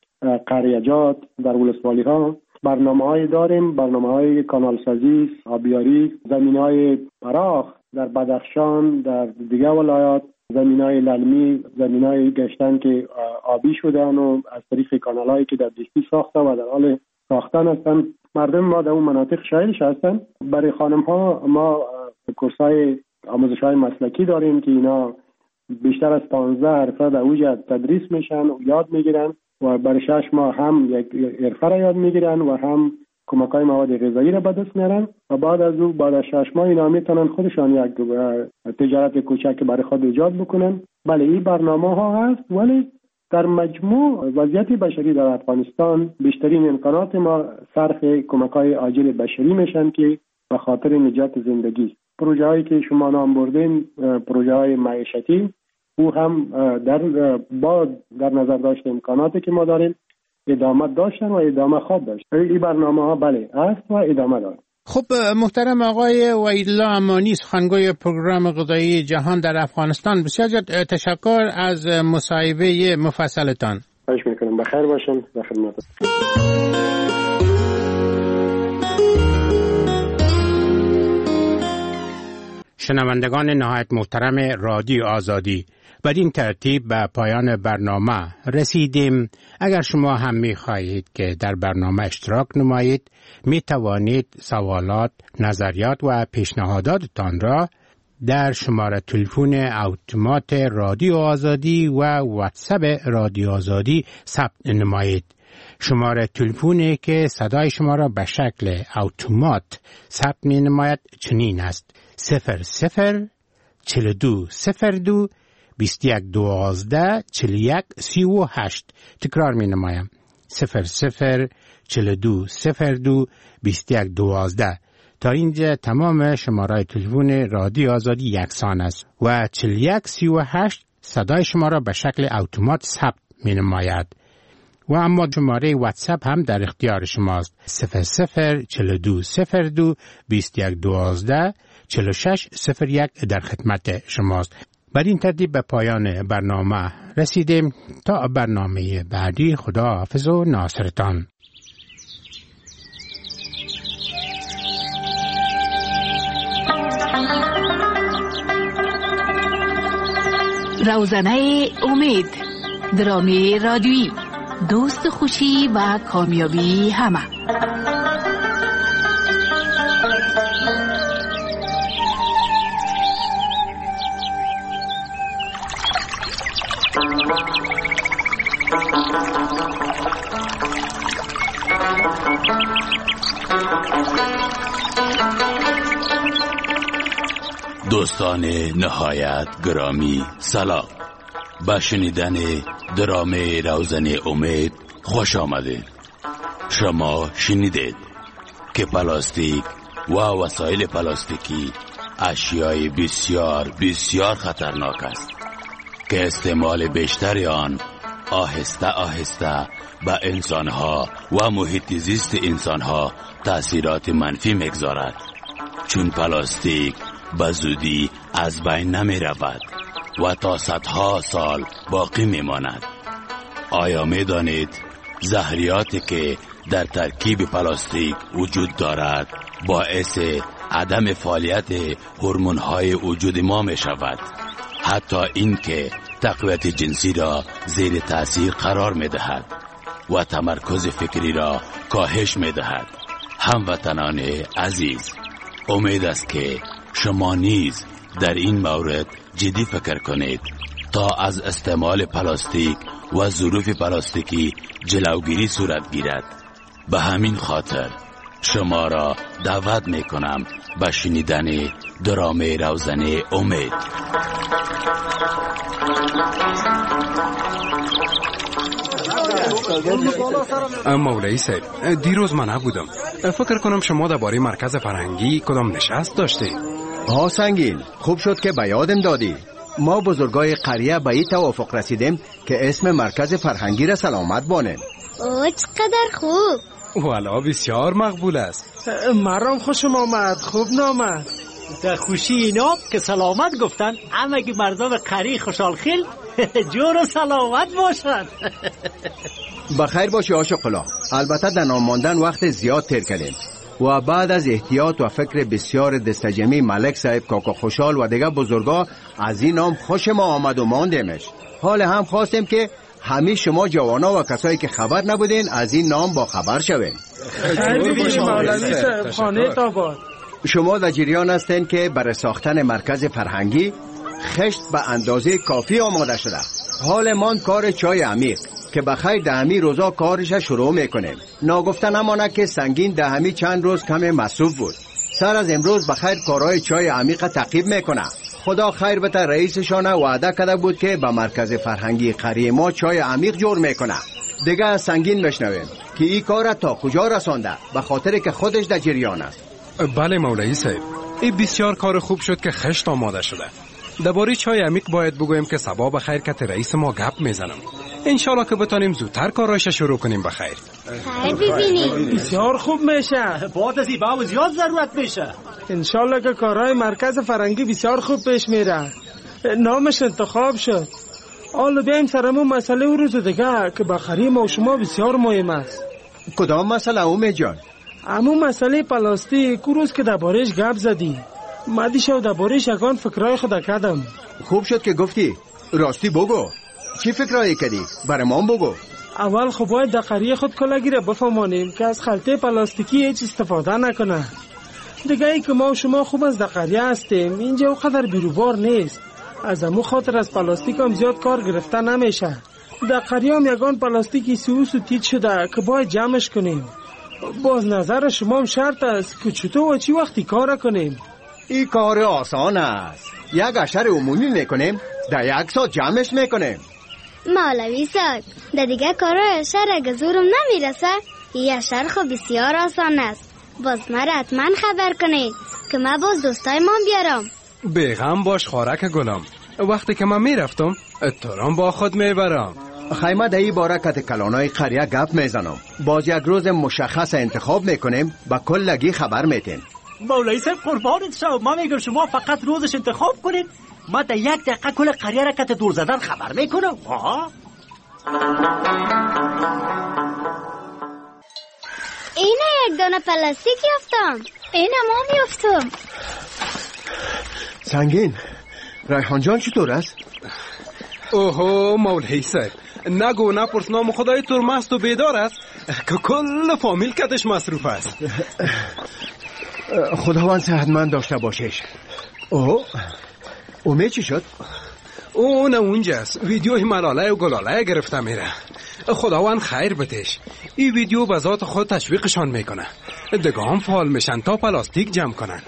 Speaker 20: قریجات، در ولسوالی ها برنامه های داریم، برنامه های کانال سازی، آبیاری، زمین های فراخ در بدخشان، در دیگر ولایات، زمین های للمی، زمین های گشتن که آبی شدن و از طریق کانال هایی که در دیستی ساخته و در حال ساختن هستن. مردم ما در اون مناطق شاهدش هستن. برای خانم ها ما کورس های آموزش های مسلکی داریم که اینا بیشتر از پانزده حرفه در اوج تدریس میشن و یاد میگیرن و برای شش ماه هم یک حرفه را یاد میگیرن و هم کمک‌های مواد غذایی را به دست میارن و بعد از او بعد از شش ماه اینا میتونن خودشان یک تجارت کوچک برای خود ایجاد بکنن. بله این برنامه ها هست، ولی در مجموع وضعیت بشری در افغانستان بیشترین امکانات ما صرف کمک‌های عاجل بشری میشن که به خاطر نجات زندگی. پروژه هایی که شما نام بردین پروژه های معیشتی او هم در با در نظر داشت امکاناتی که ما داریم ادامه داشتن و ادامه خواب داشت. این برنامه ها بله است و ادامه دارد.
Speaker 3: خب محترم آقای وحیدالله امانی، سخنگوی پروگرام غذایی جهان در افغانستان، بسیار تشکر از مصاحبه مفصلتان.
Speaker 20: خواهش میکنم. بخیر باشین. در خدمت.
Speaker 3: شنوندگان نهایت محترم رادیو آزادی، بدین ترتیب به پایان برنامه رسیدیم. اگر شما هم می خواهید که در برنامه اشتراک نمایید، می توانید سوالات، نظریات و پیشنهاداتتان را در شماره تلفن اتومات رادیو آزادی و واتساپ رادیو آزادی ثبت نمایید. شماره تلفنی که صدای شما را به شکل اتومات ثبت می نماید چنین است: صفر صفر چهل و دو صفر دو بیست و یک دوازده چهل و یک سی و هشت. تکرار می نمایم: صفر صفر چهل و دو صفر دو بیست و یک دوازده. تا اینجا تمام شماره تلفن رادیو آزادی یکسان است و چهل و یک سی و هشت صدای شما را به شکل اتومات ثبت می نماید. و اما شماره واتساپ هم در اختیار شماست: صفر صفر چهل و دو صفر دو بیست و یک دوازده چهل و شش صفر یک در خدمت شماست. بر این ترتیب به پایان برنامه رسیدیم. تا برنامه بعدی، خدا حافظ و ناصرتان.
Speaker 21: روزنه امید، درامی رادیویی، دوست خوشی و کامیابی همه.
Speaker 4: دوستان نهایت گرامی سلام. به شنیدن درامه روزن امید خوش آمدید. شما شنیدید که پلاستیک و وسایل پلاستیکی اشیای بسیار بسیار خطرناک است که استعمال بیشتر آن آهسته آهسته به انسانها و محیط زیست انسانها تأثیرات منفی میگذارد، چون پلاستیک به زودی از بین نمی رود و تا صدها سال باقی می ماند. آیا می دانید زهریاتی که در ترکیب پلاستیک وجود دارد باعث عدم فعالیت هورمون‌های وجود ما می شود، حتی این که تقویت جنسی را زیر تأثیر قرار می دهد و تمرکز فکری را کاهش می دهد. هموطنان عزیز، امید است که شما نیز در این مورد جدی فکر کنید تا از استعمال پلاستیک و ظروف پلاستیکی جلوگیری صورت گیرد. به همین خاطر شما را دعوت می کنم به شنیدن درامه روزن امید.
Speaker 21: مولوی صاحب، دیروز من نبودم. فکر کنم شما درباره مرکز فرهنگی کدام نشست داشتی؟
Speaker 22: ها سنگین، خوب شد که به یادم دادی. ما بزرگای قریه به این توافق رسیدیم که اسم مرکز فرهنگی را سلامت بانیم.
Speaker 23: اوه چقدر خوب.
Speaker 21: والا بسیار مقبول است.
Speaker 24: مرام خوشم آمد، خوب نامد.
Speaker 25: در خوشی اینا که سلامت گفتن، اما که مردم قری خوشحال خیل جور و سلامت باشن.
Speaker 22: بخیر باشی آشقلا. البته در نام ماندن وقت زیاد تیر کردیم و بعد از احتیاط و فکر بسیار دستجمی ملک صاحب، کاکا خوشحال و دیگه بزرگا از این نام خوش ما آمد و ماندیمش. حال هم خواستیم که همه شما جوانا و کسایی که خبر نبودین از این نام با خبر شوین.
Speaker 24: خیلی باشی مولوی صاحب، خانه تاباد.
Speaker 22: شما در جریان هستین که برای ساختن مرکز فرهنگی خشت به اندازه کافی آماده شده. حال مان کار چای عمیق که بخیر دهمی روزا کارش شروع میکنیم. ناگفته نمانه که سنگین دهمی چند روز کم مصروف بود. سر از امروز بخیر کارهای چای عمیق تعقیب میکنه. خدا خیر بده، رئیسشان وعده کرده بود که به مرکز فرهنگی قریه ما چای عمیق جور میکنه. دیگه از سنگین بشنویم که این کار تا کجا رسانده، به خاطر که خودش در جریان است.
Speaker 21: بله مولوی صاحب، این بسیار کار خوب شد که خشت آماده شده. درباره چای عمیق باید بگویم که صبا بخیر که رئیس ما گپ میزنم. انشالله که بتانیم زودتر کارایش شروع کنیم. بخیر.
Speaker 23: خیر ببینیم.
Speaker 24: بسیار خوب میشه.
Speaker 25: بعد از این باو زیاد ضرورت میشه.
Speaker 24: انشالله که کارهای مرکز فرهنگی بسیار خوب پیش میره. نامش انتخاب شد. حالا بیایم سرمون مسئله او روز دیگه که بخری ما و شما بسیار مهم است.
Speaker 22: کدام مسئله اومه جان؟
Speaker 24: همون مسئله پلاستیک روز که درباره‌اش گپ زدی. مدی شو درباره‌اش یکان فکرای خود کردم.
Speaker 22: خوب شد که گفتی. راستی بگو چی فکرایی کردی؟ برای ما بگو.
Speaker 24: اول خب باید در قریه خود کلاگی را بفهمانیم که از خلطه پلاستیکی هیچ استفاده نکنه. دیگه ای که ما و شما خوب از در قریه هستیم، اینجا اونقدر بیروبار نیست. از امو خاطر از پلاستیک هم زیاد کار گرفته نمیشه. در قریه هم یگان پلاستیکی سوس و تیت شده که باید جمعش کنیم. باز نظر شما هم شرط است که چطور و چی وقتی کار کنیم.
Speaker 22: این کار آسان است. یک اشر عمومی میکنیم، در یک ساعت جمعش میکنیم.
Speaker 23: مولوی صاحب، در دیگه کارای اشر اگه زورم نمیرسه، این اشر خب بسیار آسان است. باز مرا حتما خبر کنید که من باز دوستای من بیارم.
Speaker 21: بیغم باش خارک گلم، وقتی که من میرفتم اترام با خود میبرم.
Speaker 22: خیمه در این باره که کلانای قریه گپ میزنم. باز یک روز مشخص انتخاب میکنیم، با کلگی خبر میتیم.
Speaker 25: مولوی صاحب قربانت شو، ما میگم شما فقط روزش انتخاب کنید، ما در یک دقیقه کل قریه را که دور زدن خبر میکنم. آها
Speaker 23: اینه یک دانه پلاستیک یافتم. اینه ما میافتم.
Speaker 22: سنگین، ریحان جان چطور است؟
Speaker 21: اوهو مولوی صاحب، نگو نپرس، نام خدای تور مست و بیدار است که کل فامیل کتش مصروف است.
Speaker 22: خداوند صحتمند داشته باشش. اوه اومه چی شد؟
Speaker 21: اون اونجاست، ویدیوی ملاله و گلاله گرفته میره. خداوند خیر بتش. این ویدیو به ذات خود تشویقشان میکنه. دگام فعال میشن تا پلاستیک جمع کنن.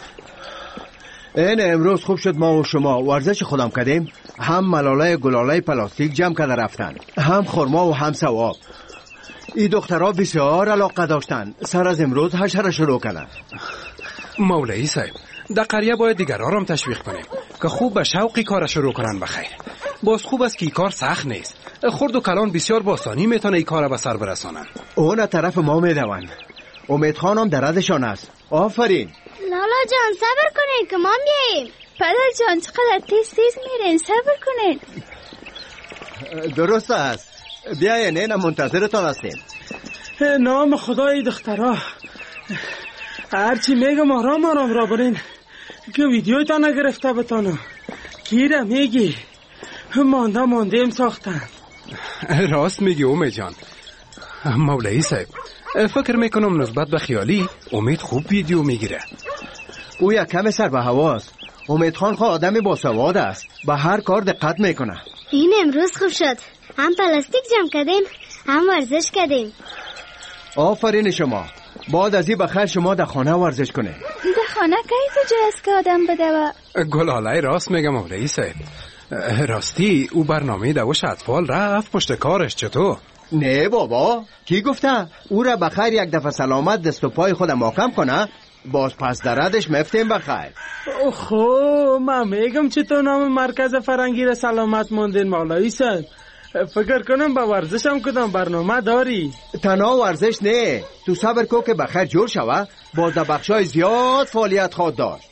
Speaker 22: این امروز خوب شد ما و شما ورزش خودم کردیم. هم ملاله گلاله پلاستیک جمع کرده رفتن، هم خرما و هم ثواب. این دخترها بسیار علاقه داشتن. سر از امروز حشره شروع کردن.
Speaker 21: مولوی صاحب، در قریه باید دیگرها را هم تشویق کنیم که خوب به شوقی کار شروع کنن. بخیر باز خوب است که این کار سخت نیست. خرد و کلان بسیار با آسانی میتونه این کار به سر برسانن.
Speaker 22: اون طرف ما میدون. امید خانم در ردشان است. آفرین.
Speaker 23: لالا جان صبر کنین که ما میاییم.
Speaker 1: پدر جان چقدر تیز تیز میرین، صبر کنین.
Speaker 22: درست است. بیاین، اینا منتظرتان هستیم.
Speaker 24: نام خدای دخترها، هرچی میگم آرام آرام را برین که ویدیوی تا نگرفته بتانم. گیره میگی مانده مانده ام ساختن.
Speaker 21: راست میگی امید جان. مولوی صاحب، فکر میکنم نسبت به خیالی امید خوب ویدیو میگیره.
Speaker 22: او یک کم سر به هواست. امید خان خود آدمی باسواد است، به هر کار دقت میکنه.
Speaker 23: این امروز خوب شد، هم پلاستیک جمع کردیم هم ورزش کردیم.
Speaker 22: آفرین شما. بعد از این بخیر شما در خانه ورزش کنه.
Speaker 1: در خانه کی تو است که آدم بده و
Speaker 21: گلاله راست میگم مولوی صاحب. راستی او برنامه دوش اطفال رفت پشت کارش. چطور؟
Speaker 22: نه بابا، کی گفته؟ او را بخیر یک دفعه سلامت دست و پای خود محکم کنه، باز پس دردش مفتیم بخیر.
Speaker 24: خب من میگم چطور نام مرکز فرنگی را سلامت موندین مولوی صاحب. فکر کنم با ورزش هم کدام برنامه داری.
Speaker 22: تنها ورزش نه، تو صبر کو که بخیر جور شوه، باز در بخشای زیاد فعالیت خود داشت.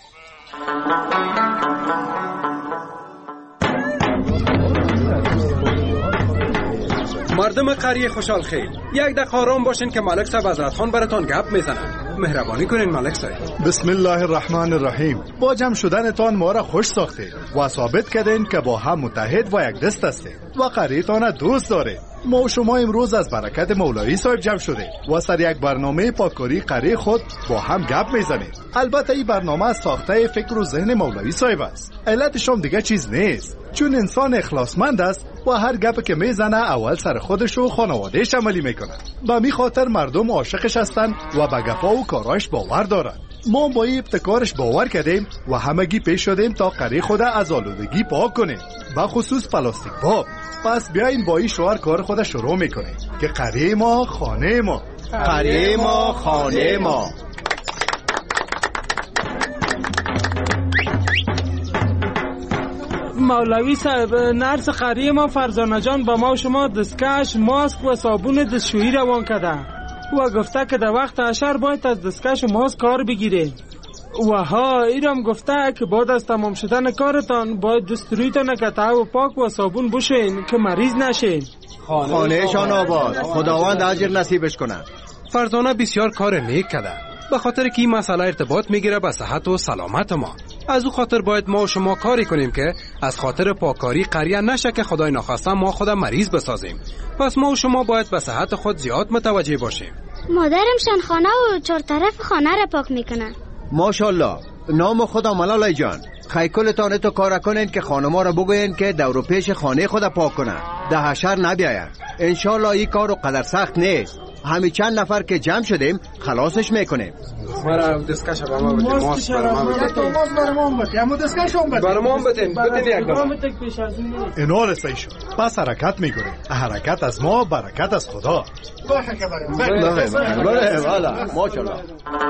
Speaker 21: مردم قریه خوشحال خیر، یک دقیقه آرام باشین که ملک صاحب حضرت خان براتون گپ میزنن. مهربانی کنین ملک صاحب.
Speaker 2: بسم الله الرحمن الرحیم. با جمع شدنتان ما را خوش ساختید و ثابت کردین که با هم متحد و یک دست هستید و قریتان دوست دارید. ما و شما امروز از برکت مولوی صاحب جمع شده و سر یک برنامه پاککاری قریه خود با هم گپ میزنید. البته این برنامه از ساخته فکر و ذهن مولوی صاحب است. علتش هم دیگه چیز نیست، چون انسان اخلاصمند است و هر گپ که میزنه اول سر خودش و خانوادهش عملی میکنه. به می خاطر مردم عاشقش هستن و به گپا و کاراش باور دارن. ما با این ابتکارش باور کردیم و همگی پیش شدیم تا قریه خود از آلودگی پاک کنیم، به خصوص پلاستیک باب. پس بیاین با این شعار کار خود شروع میکنیم که قریه ما خانه ما،
Speaker 22: قریه ما خانه ما.
Speaker 24: مولوی صاحب، نرس قریه ما فرزانه جان با ما و شما دستکش، ماسک و صابون دستشویی روان کرده و گفته که در وقت حشر باید از دستکش و ماسک کار بگیره و ها ایرام گفته که بعد از تمام شدن کارتان باید دسترویتان قطعه و پاک و صابون بشین که مریض نشین.
Speaker 22: خانه شان آباد، خداوند اجر نصیبش کنه.
Speaker 21: فرزانه بسیار کار نیک کرده، به خاطر که این مسئله ارتباط میگیره به صحت و سلامت ما. از او خاطر باید ما و شما کاری کنیم که از خاطر پاککاری قریه نشه که خدای نخواسته ما خود مریض بسازیم. پس ما و شما باید به صحت خود زیاد متوجه باشیم.
Speaker 23: مادرم خانه و چهار طرف خانه را پاک میکنن.
Speaker 22: ماشاءالله. نام خدا ملالای جان، خیکلتان تو کار کنین که خانما را بگوین که دور پیش خانه خود پاک کنن، ده حشر نبیاین. انشالله این کارو قدر سخت نیست. همین چند نفر که جمع شدیم خلاصش میکنیم.
Speaker 21: برای دستکش برام بده، ماست برام بده،
Speaker 2: ماست برام بده، اما دستکش هم بده.
Speaker 21: برام بده، بده یک دام.
Speaker 2: اینا رسایی شد. پس حرکت میکنیم. حرکت از ما، برکت از خدا. باشه که بریم.
Speaker 22: بله بله بله ماشاءالله.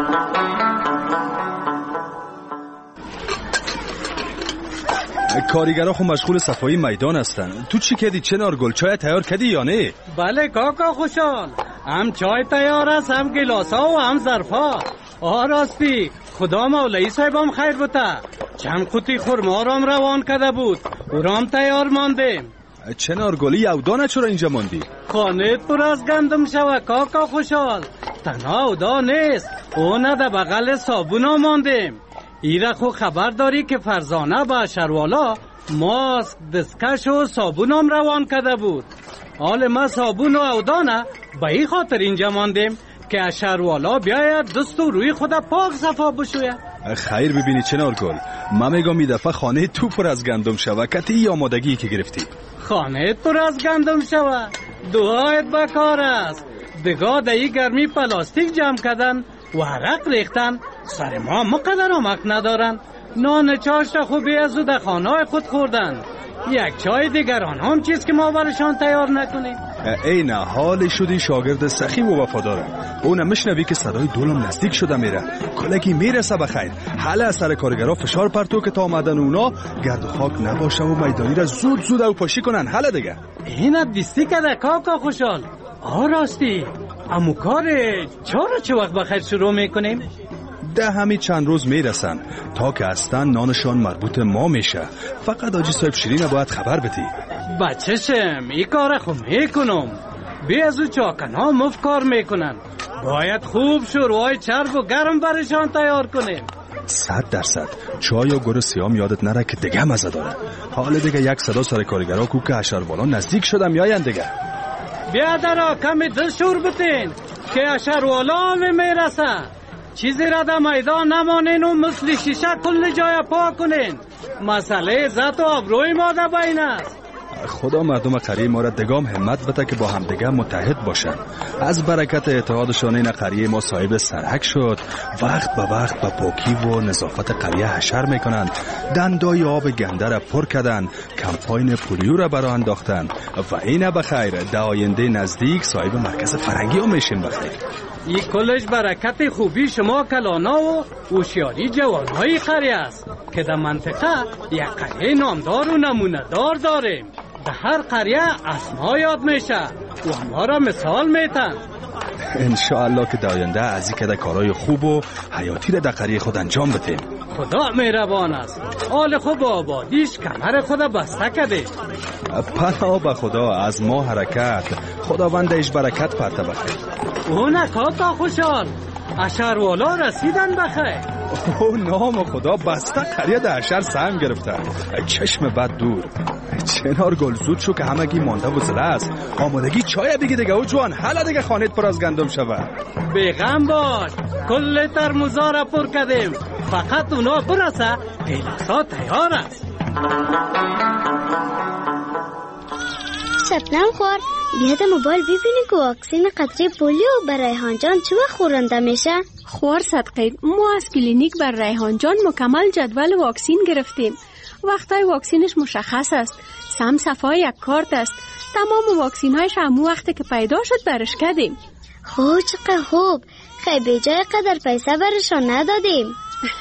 Speaker 5: کارگرها خو مشغول صفایی میدان هستن. تو چی کردی چنار گل؟ چای تیار کردی یا نه؟
Speaker 6: بله کاکا خوشحال، هم چای تیار است، هم گلاسا و هم ظرفا. آه راستی خدا مولوی صاحبم خیر بوده، چند قوطی خرما رام روان کرده بود، او رام تیار مانده.
Speaker 5: چنار گلی یودانه چرا اینجا ماندی؟
Speaker 6: خانه پر از گندم شوه کاکا خوشحال. تنها اودا نیست، اونه ده بغل صابونا مانده. ایره خو خبر داری که فرزانه با شروالا ماسک دستکش و صابونم روان کرده بود. حال ما صابون و اودانه به این خاطر اینجا ماندیم که شروالا بیاید دست و روی خود پاک صفا بشوید.
Speaker 5: خیر ببینی چنار گل، من میگم این دفعه خانه تو پر از گندم شوه. کتی ای آمادگی که گرفتی؟
Speaker 6: خانه پر از گندم شوه؟ دعایت بکار است. دگاه دایی گرمی پلاستیک جمع کردن و عرق ریختن سر ما مقدر آمک ندارن. نان چاشت خوبی از او در خانه خود خوردن. یک چای دیگر آن چیز که ما برشان تیار نکنیم.
Speaker 5: این حال شدی شاگرد سخی و وفاداره. اون مشنوی که صدای دولم نزدیک شده میره. کلکی میرسه بخیر. حالا از سر کارگرها فشار پرتو که تا آمدن اونا گرد و خاک نباشه و میدانی را زود زود او پاشی کنن. حالا دیگه
Speaker 6: اینت بیستی کده کاکا خوشحال. آه راستی امو کار چرا چه وقت بخیر شروع میکنیم؟
Speaker 5: ده همی چند روز میرسن تا که اصلا نانشان مربوط ما میشه. فقط آجی صاحب شیرین باید خبر بدی.
Speaker 6: بچه‌شم این کار خو میکنم. بی از او چاکن ها مفت کار میکنن. باید خوب شروعای چرب و گرم برشان تیار کنیم.
Speaker 5: صد درصد. چای و گل سیام یادت نره که دیگه مزه داره. حالا دیگه یک صدا سر کارگرها کو که اشروالا نزدیک شدم میاین دیگه.
Speaker 6: بیا درا کمی دل شور بتین که اشروالا می میرسه. چیزی را در میدان نمانین و مثل شیشه کل جای پاک کنین. مسئله عزت و آبروی ما در بین است.
Speaker 5: خدا مردم قریه ما را دگام همت بده که با هم دیگه متحد باشن. از برکت اتحادشان این قریه ما صاحب سرحک شد. وقت به وقت با پاکی و نظافت قریه حشر میکنن. دندای آب گنده را پر کردن. کمپاین پولیو را برا انداختن و این بخیر در آینده نزدیک صاحب مرکز فرنگی هم میشیم بخیر.
Speaker 6: این کلش برکت خوبی شما کلانا و هوشیاری جوانهای قریه است که در منطقه یک قریه نامدار و نمونه دار داریم. در هر قریه اسما یاد میشه و ما را مثال میتن.
Speaker 5: انشاءالله که در آینده از این که در کارهای خوب و حیاتی را در قریه خود انجام بدیم.
Speaker 6: خدا مهربان است. حال خوب آبادیش کمر خود بسته کده.
Speaker 5: پناه به خدا از ما حرکت. خداوندش برکت پرته بخیر.
Speaker 6: اونه کاکا خوشحال اشروالا رسیدن بخیر.
Speaker 5: او نام خدا بسته قریه در اشر سهم گرفته. چشم بد دور. چنار گل زود شو که همگی مانده و زله است. آمادگی چای بگی دیگه او جوان. حالا دیگه خانت پر از گندم شود.
Speaker 6: بیغم باش کل ترموزا را پر کردیم. فقط اونا برسه گیلاسا تیار است.
Speaker 23: شبنم خور بیا در موبایل ببینی که واکسین قطره پولیو برای ریحان جان چه وقت خورنده میشه؟
Speaker 7: خور صدقه ما از کلینیک بر ریحان جان مکمل جدول واکسین گرفتیم. وقتای واکسینش مشخص است. سم صفای یک کارت است. تمام واکسین هایش همون وقتی که پیدا شد برش کردیم.
Speaker 23: خوب چقدر خوب. خیلی به جای قدر پیسه برشان ندادیم.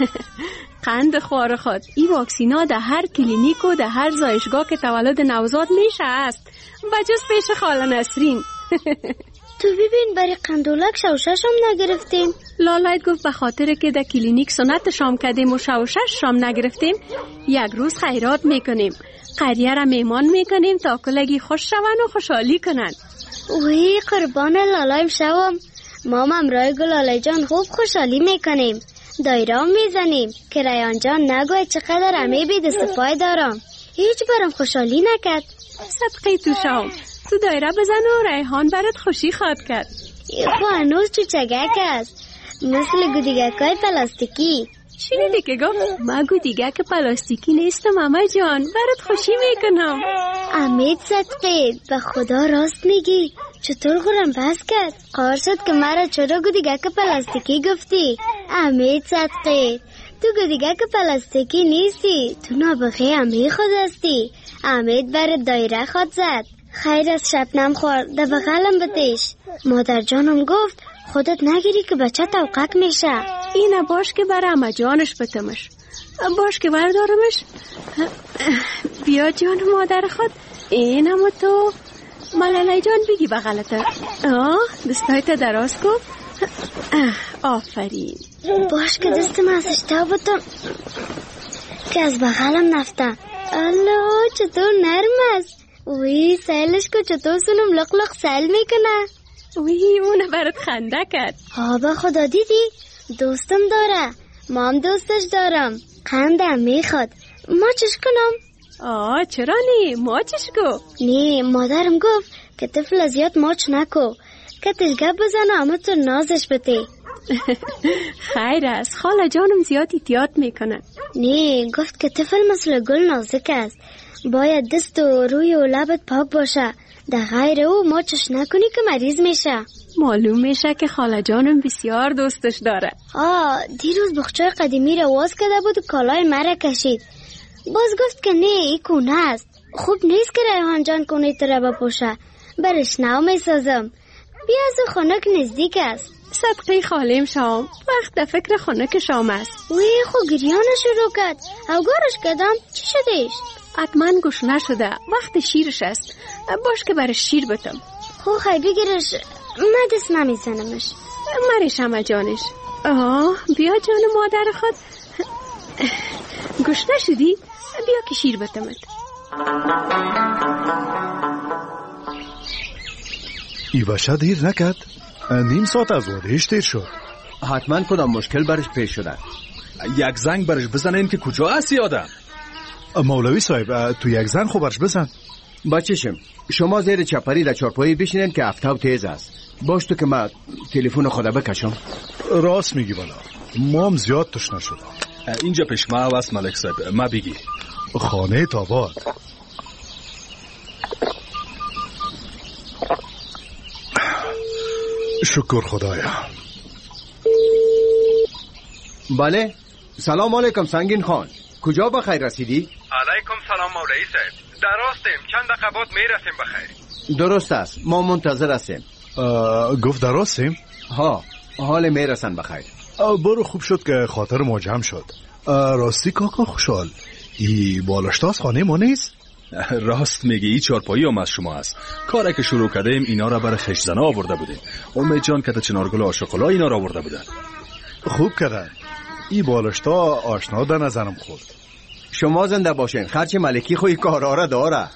Speaker 7: قند خوار خود این واکسین ها در هر کلینیک و در هر زایشگاه که تولد نوزاد میشه است. بجز پیش خاله نسرین.
Speaker 23: تو ببین برای قندولک شوشش هم نگرفتیم.
Speaker 7: لالایت گفت به خاطر که در کلینیک سنت شام کردیم و شوشش شام نگرفتیم یک روز خیرات میکنیم. قریه را میمان میکنیم تا کلگی خوش شون و خوشحالی کنن.
Speaker 23: وی قربان لالایم شوم. ما ممرای گلاله جان خوب خوشحالی میکنیم. دایره میزنیم که ریان جان نگوه چقدر همه بید سپای دارم. هیچ برم خوشحالی نکرد.
Speaker 7: صدقه تو شام تو دایره بزن و ریحان برات خوشی خواد کرد.
Speaker 23: خو هنوز چوچگک است مثل گودیگک های پلاستیکی.
Speaker 7: شنیدی که گفت ما گودیگک پلاستیکی نیستم اما جان برات خوشی میکنم.
Speaker 23: امید صدقه به خدا راست میگی؟ چطور خورم بس کرد؟ قار شد که مرا چرا گودیگک پلاستیکی گفتی؟ امید صدقه تو گودیگک پلاستیکی نیستی. تو نابغه امی خود هستی. امید برات دایره خود زد. خیر از شبنم خور در بغلم بتیش. مادر جانم گفت خودت نگیری که بچه توقق میشه.
Speaker 7: اینه باش که بر اما جانش بتمش. باش که بردارمش. بیا جان مادر خود. این همه تو ملالی جان بگی بغلته. آه دستایت دراز کن. آفرین.
Speaker 23: باش که دستم از اشتها بتم که از بغلم نفتم. الله چطور نرم است. وی سیلش که چطور سنم لق لق سیل میکنه.
Speaker 7: وی اونه برات خنده کرد.
Speaker 23: ها با خدا دیدی دوستم داره. ما هم دوستش دارم. قندم میخواد. ما چش کنم؟
Speaker 7: آه چرا نی ماچش کو؟
Speaker 23: نی مادرم گفت که طفل زیاد ماچ نکو که تشگه بزنه اما تو نازش بده.
Speaker 7: خیر است خاله جانم زیاد احتیاط میکنه.
Speaker 23: نی گفت که طفل مثل گل نازک است. باید دست و روی و لبت پاک باشه. در غیر او ما چش نکنی که مریض میشه.
Speaker 7: معلوم میشه که خاله جانم بسیار دوستش داره.
Speaker 23: آه دیروز بخچه قدیمی رو واز کرده بود و کالای مرا کشید. باز گفت که نه ای کونه است. خوب نیست که ریحان جان کونه تو را بپوشه. برش نو میسازم. بیا از خانک نزدیک است.
Speaker 7: صدقه خالیم شام وقت در فکر خانک شام است.
Speaker 23: وی خو گریان شروع کرد. اوگارش کردم چی شدیش؟
Speaker 7: حتما گوش نشده وقت شیرش است. باش که برش شیر بتم.
Speaker 23: خو خی بگیرش. من دست نمیزنمش.
Speaker 7: مریش همه جانش. آه بیا جان مادر خود. گوش نشدی؟ بیا که شیر بتمت.
Speaker 2: ای بچه دیر نکرد. نیم ساعت از وادهش دیر شد.
Speaker 22: حتما کدام مشکل برش پیش شده.
Speaker 5: یک زنگ برش بزنین که کجا هستی آدم.
Speaker 2: مولوی صاحب تو یک زنگ خو برش بزن.
Speaker 22: بچشم شما زیر چپری در چارپایی بشینین که افتاو تیز است. باش تو که من تلفن خدا بکشم.
Speaker 2: راست میگی بالا. ما هم زیاد تشنه شدم.
Speaker 5: اینجا پیش ما هست ملک صاحب. ما بگی
Speaker 2: خانه تاباد. شکر خدایا.
Speaker 22: بله سلام علیکم سنگین خان. کجا بخیر رسیدی؟
Speaker 21: علیکم سلام مولوی صاحب. درستیم چند دقیقه بعد میرسیم بخیر.
Speaker 22: درست است ما منتظر هستیم.
Speaker 2: گفت درستیم؟
Speaker 22: ها حال میرسن بخیر.
Speaker 2: برو خوب شد که خاطر ما جمع شد. راستی کاکا خوشحال ای بالاشتاز خانه ما نیست؟
Speaker 5: راست میگی ای چارپایی هم از شما است. کاری که شروع کردیم اینا را برای خشزنه آورده بودیم. امید جان که چنارگل آشقلا اینا را آورده بودن.
Speaker 2: خوب کردن. ای بالاشتا آشنا در نظرم خورد.
Speaker 22: شما زنده باشین. خرچ ملکی خوی کارا را داره.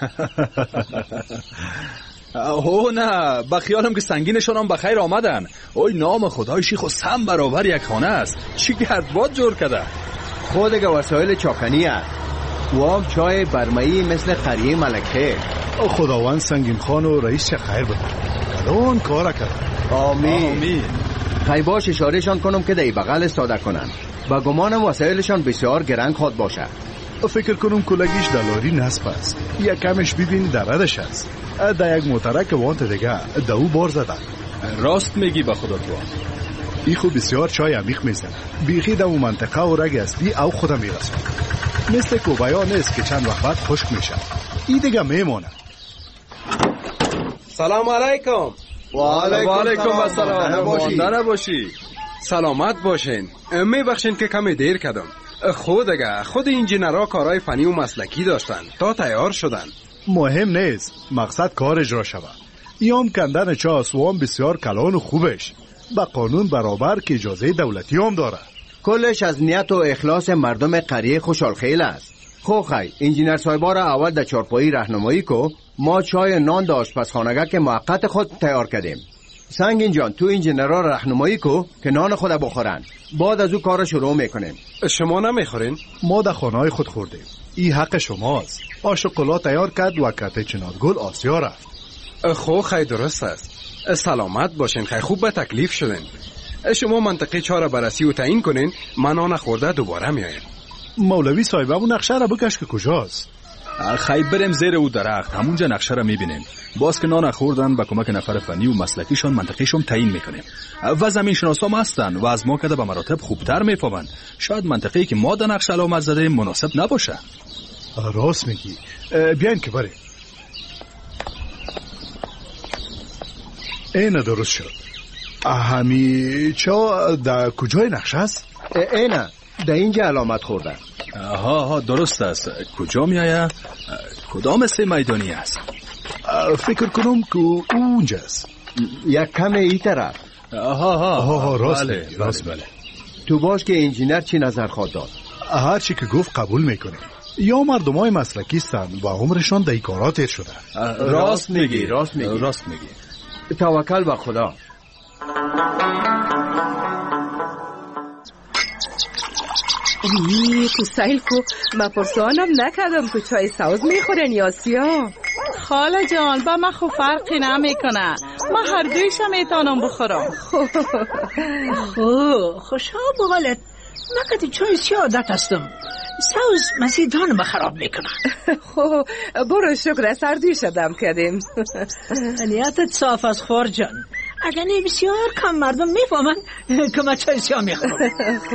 Speaker 5: او نه بخیالم که سنگینشان هم بخیر آمدن. اوی نام خدای شیخ و سم برابر یک خانه است. چی گردباد جور کرده.
Speaker 22: خود که وسایل چاکنی است. و هم چای برمایی مثل قریه ملکه.
Speaker 2: خداوند سنگین خان و رئیس چه خیر بده. کلان کارا کرد.
Speaker 22: آمین آمین. خیلی باش اشارهشان کنم که دی بغل استاده کنن. با گمانم وسایلشان بسیار گرنگ خواد باشه.
Speaker 2: فکر کنم کلگیش دلاری نصب است. یک کمش ببین دردش است. در یک موترک وانت دیگه دو بار زدن.
Speaker 5: راست میگی به خدا تو.
Speaker 2: ای خو بسیار چای عمیق میزنه. بیخی در اون منطقه و رگ اصلی او خودم میرسه. مثل کوبایا نیست که چند وقت بعد خشک میشه. ای دیگه میمونه.
Speaker 21: سلام علیکم.
Speaker 22: و علیکم
Speaker 21: السلام. مانده نباشی. سلامت باشین. میبخشین که کمی دیر کردم. خود اگه خود انجینرها کارهای فنی و مسلکی داشتن تا تیار شدن.
Speaker 2: مهم نیست. مقصد کار اجرا شود. ایام کندن چاس و هم بسیار کلان و خوبش. با قانون برابر که اجازه دولتی هم داره.
Speaker 22: کلش از نیت و اخلاص مردم قریه خوشحال خیل است. خو خی انجینر صاحبا را اول در چارپایی راهنمایی کو. ما چای نان در آشپزخانه که موقت خود تیار کردیم. سنگین جان تو انجینرها راهنمایی کو که نان خود بخورن. بعد از او کار شروع میکنیم.
Speaker 21: شما نمیخورین؟
Speaker 2: ما در خانه‌های خود خوردیم. این حق شماست. آشقلا تیار کرد و کته چنارگل آسیا رفت.
Speaker 21: خو خی درست است. سلامت باشین. خی خوب به تکلیف شدین. شما منطقه چهار بررسی و تعیین کنین. من آن خورده دوباره میایم.
Speaker 2: مولوی صاحب اون نقشه را بکش که کجاست.
Speaker 5: خیلی بریم زیر او درخت همونجا نقشه را میبینیم. باز که نان خوردن با کمک نفر فنی و مسلکیشان منطقهشون تعیین میکنیم و زمین شناسا هم هستن و از ما کده به مراتب خوبتر میفهمن. شاید منطقه‌ای که ما در نقشه علامت زده مناسب نباشه.
Speaker 2: راست میگی. بیاین که بریم. اینه درست شد. همی چا در کجای نقشه است؟
Speaker 22: اینه در اینجا علامت خورده.
Speaker 5: ها ها درست است. کجا میایه؟ کدام سه میدانی است؟
Speaker 2: فکر کنم که اونجاست.
Speaker 22: یک کم ای طرف.
Speaker 5: ها ها
Speaker 2: ها راست
Speaker 5: بله راست بله.
Speaker 22: تو باش که انجینر چی نظر خواهد داد؟
Speaker 2: هر چی که گفت قبول میکنه. یا مردمای مسلکی هستند و عمرشان در کارات تیر شده.
Speaker 22: راست میگی راست میگی
Speaker 5: راست میگی.
Speaker 22: توکل به خدا.
Speaker 8: ای تو سیل کو ما پرسانم نکردم که چای سوز میخورن یا سیاه.
Speaker 9: خاله جان با من خو فرقی نمیکنه. من هر دویشم میتونم بخورم.
Speaker 10: خو خوشا بغالت من کتی چای سیاه عادت هستم. سوز مسیدان ما خراب میکنه.
Speaker 8: خب برو شکر سردی شدم کردیم.
Speaker 10: نیتت صاف از خور جان. اگر نه بسیار کم مردم میفهمن که ما چای سیاه میخورم.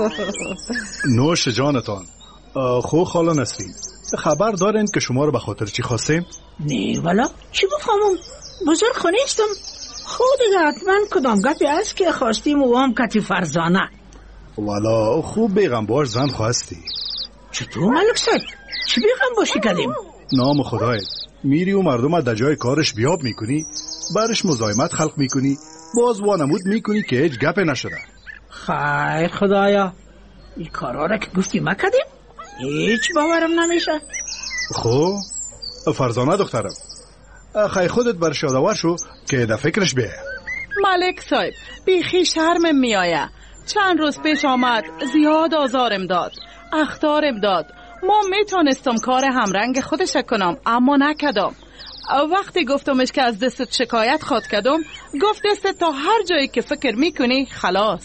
Speaker 2: نوش جانتان. خو خاله نسرین، خبر دارین که شما رو به خاطر چی خواستیم؟
Speaker 10: نه والا چی بفهمم، بزرگ خونیستم. خود دیگه حتما کدام گپی است که خواستیم و هم کتی فرزانه.
Speaker 2: والا خوب بیغم باش زن خواستی.
Speaker 10: چطور ملک صاحب؟ چی بیغم باشی کردیم؟
Speaker 2: نام خدایت، میری و مردم در جای کارش بیاب میکنی، برش مزاحمت خلق میکنی، باز وانمود میکنی که هیچ گپ نشده.
Speaker 10: خیر خدایا، این کارا را که گفتی ما کردیم هیچ باورم نمیشه.
Speaker 2: خب فرزانه دخترم، خیلی خودت بر شادوار شو که در فکرش بیه.
Speaker 9: ملک صاحب بیخی شرمم میآیه. چند روز پیش آمد زیاد آزارم داد، اخطارم داد. ما میتونستم کار همرنگ خودش کنم اما نکدم. وقتی گفتمش که از دستت شکایت خواد کدم، گفت دستت تا هر جایی که فکر میکنی خلاص.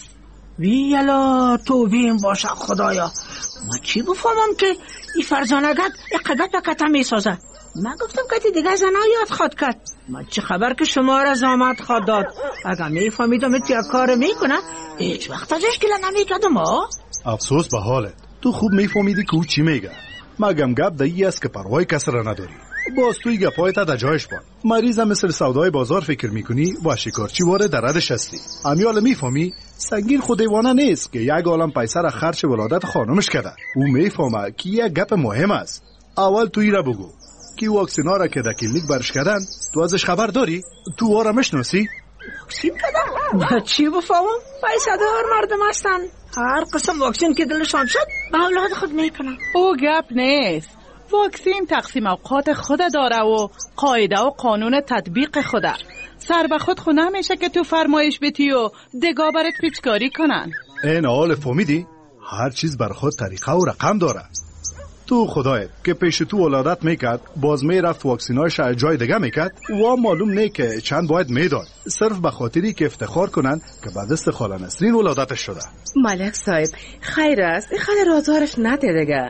Speaker 10: ویلا تو ویم باشه خدایا، ما چی بفهمم که این فرزانگت اقدت بکتا میسازه. من گفتم که دیگه زنها یاد خواد کرد. ما چه خبر که شما را زامت خواد داد. اگر میفهمیدم اتیا کار میکنه هیچ وقت ازش گله نمیکدم. ها
Speaker 2: افسوس به حالت، تو خوب میفهمیدی که او چی میگه. مگم گپ دایی است که پروای کس را نداری. باز توی گپایت در جایش بان. مریضم مثل سودای بازار فکر میکنی و شکارچی واره در ردش هستی. امیال میفهمی سنگین خودیوانه نیست که یک عالم پیسه را خرچ ولادت خانمش کرده. او میفهمه که یک گپ مهم است. اول توی را بگو که واکسینا را که در کلینیک برش کردن تو ازش خبر داری؟ تو واره مشناسی؟
Speaker 10: واکسین کردن؟ ما چی بفهمم؟ پیسه دار مردم هستن، هر قسم واکسین که دلشان شد به اولاد خود میکنن.
Speaker 9: او گپ نیست. واکسین تقسیم اوقات خود داره و قاعده و قانون تطبیق خوده. سر به خود خونه نمیشه که تو فرمایش بیتی و دگاه برات پیچکاری کنن.
Speaker 2: این حال فهمیدی؟ هر چیز بر خود طریقه و رقم داره. تو خدایت که پیش تو ولادت میکرد باز میرفت واکسینایش جای دیگه میکرد و معلوم نه که چند باید میداد، صرف به خاطری که افتخار کنن که بعد دست خاله نسرین ولادتش شده.
Speaker 8: ملک صاحب خیر است، این خاله رازارش نده دیگه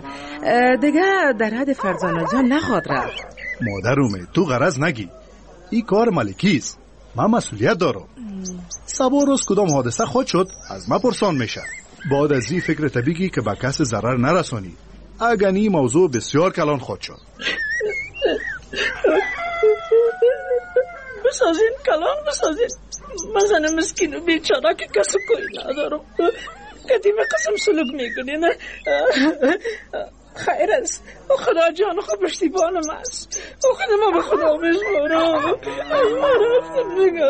Speaker 8: دیگه در حد فرزانه جان نخواد رفت.
Speaker 2: مادرومه تو غرض نگی، این کار ملکی است، من مسئولیت دارم. سبا روز کدام حادثه خود شد از ما پرسان میشه. بعد از این فکر طبیعی که به کس ضرر نرسانی. اگر این موضوع بسیار کلان خود شد.
Speaker 10: بسازین کلان بسازین. من زن مسکین و بیچاره که کس کوئی ندارم. قدیم قسم سلوک میکنین. خیر است، خدا جان خود پشتیبانم است. خود ما به خدا میسپارم. ما رفتم دیگه.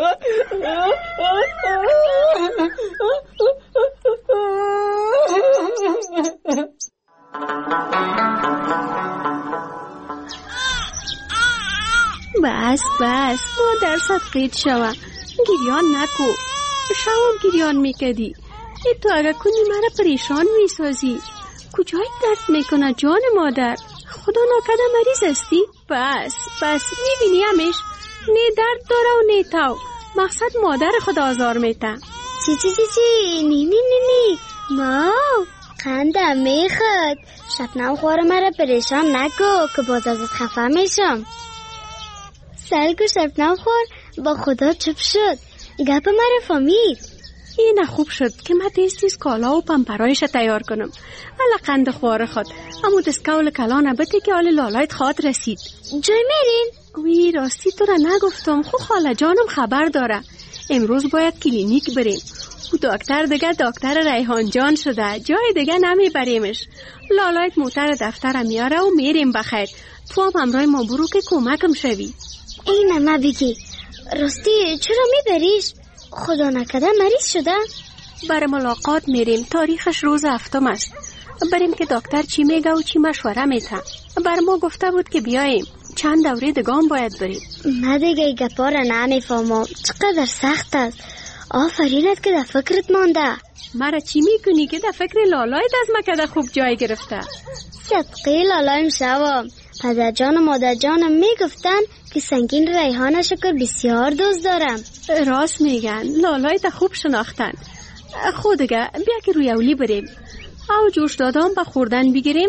Speaker 7: بس بس مادر صدقیت شوه، گریان نکو. شوام گریان میکدی. ای تو اگه کنی مرا پریشان میسازی. کجای درد میکنه جان مادر؟ خدا ناکده مریض استی؟ بس بس میبینی همیش نه درد داره و نه تاو. مقصد مادر خود آزار میته.
Speaker 23: چی چی چی چی نی نی نی نی ما قندم میخواد. شبنم خوار مرا پریشان نکو که باز ازت خفه میشم. سلگو شبنم خور با خدا چپ شد. گپ مرا فهمید.
Speaker 7: این خوب شد که من تیز تیز کالا و پمپرایش تیار کنم. الا قند خوار خود امو دستکول کلانه بده که آل لالایت خواد رسید.
Speaker 23: جای میرین؟
Speaker 7: وی راستی تو را نگفتم. خو خاله جانم خبر داره. امروز باید کلینیک بریم. او دکتر دیگه دکتر ریحان جان شده، جای دیگه نمی بریمش. لالایت موتر دفتر میاره و میریم بخیر. تو هم همراه ما برو که کمکم شوی.
Speaker 23: اینه ما بگی راستی چرا میبریش؟ خدا نکده مریض شده؟
Speaker 7: برای ملاقات میریم. تاریخش روز هفتم است. بریم که دکتر چی میگه و چی مشوره میته. بر ما گفته بود که بیاییم. چند دوره دگام باید بریم.
Speaker 23: من دیگه گپا را نمیفهمم. چقدر سخت است. آفرینت که در فکرت مانده.
Speaker 7: مرا چی میکنی که در فکر لالایت از مکده خوب جای گرفته؟
Speaker 23: صدقی لالایم شوام. پدر جان و مادر جانم میگفتن که سنگین ریحان شکر بسیار دوست دارم.
Speaker 7: راست میگن، لالایت خوب شناختن. خودگه بیا که روی اولی بریم. او جوش دادم با خوردن بگیریم.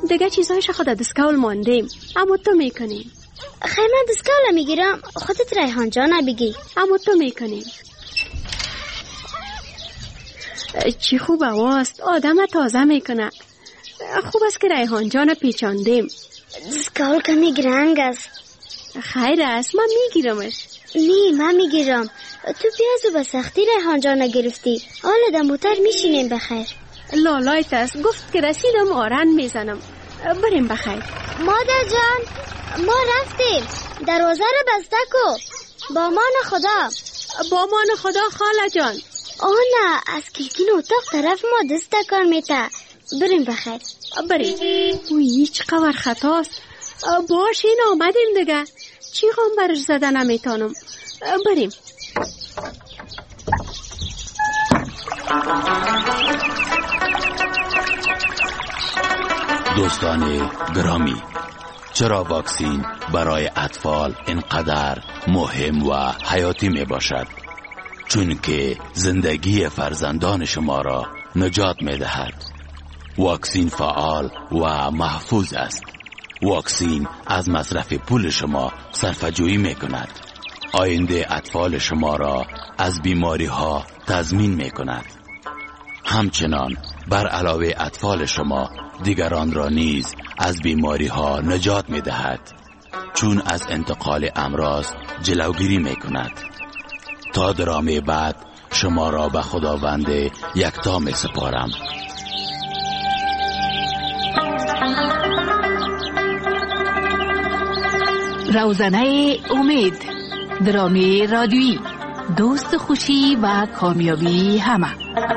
Speaker 7: دیگه چیزایش خود دستکول ماندیم. اما تو میکنیم.
Speaker 23: خیلی من دستکول میگیرم. خودت ریحان جان بگی.
Speaker 7: اما تو میکنیم. چی خوب هواست، آدم تازه میکنه. خوب است که ریحان جان پیچاندیم.
Speaker 23: دستکول کمی گرنگ است.
Speaker 7: خیر است، من میگیرمش.
Speaker 23: نی من میگیرم. تو پیازو به سختی ریحان جان گرفتی. حالا در موتر میشینیم بخیر.
Speaker 7: لالایت است، گفت که رسیدم آرن میزنم. بریم بخیر.
Speaker 23: مادر جان ما رفتیم. دروازه رو بسته کو. با مان خدا.
Speaker 7: با مان خدا خاله جان.
Speaker 23: آه نه، از کلکین اتاق طرف ما دست تکان میته. بریم بخیر.
Speaker 7: بریم. اوی چقدر خطاست. باش این آمدیم دیگه. چی غم برش زده نمیتانم. بریم.
Speaker 4: دوستان گرامی، چرا واکسین برای اطفال اینقدر مهم و حیاتی می باشد؟ چون که زندگی فرزندان شما را نجات می دهد. واکسین فعال و محفوظ است. واکسین از مصرف پول شما صرفه‌جویی می کند. آینده اطفال شما را از بیماری ها تضمین می کند. همچنان بر علاوه اطفال شما دیگران را نیز از بیماری ها نجات می دهد، چون از انتقال امراض جلوگیری می کند. تا درامه بعد شما را به خداوند یکتا می سپارم.
Speaker 9: روزنه امید، درامه رادیویی، دوست خوشی و کامیابی همه.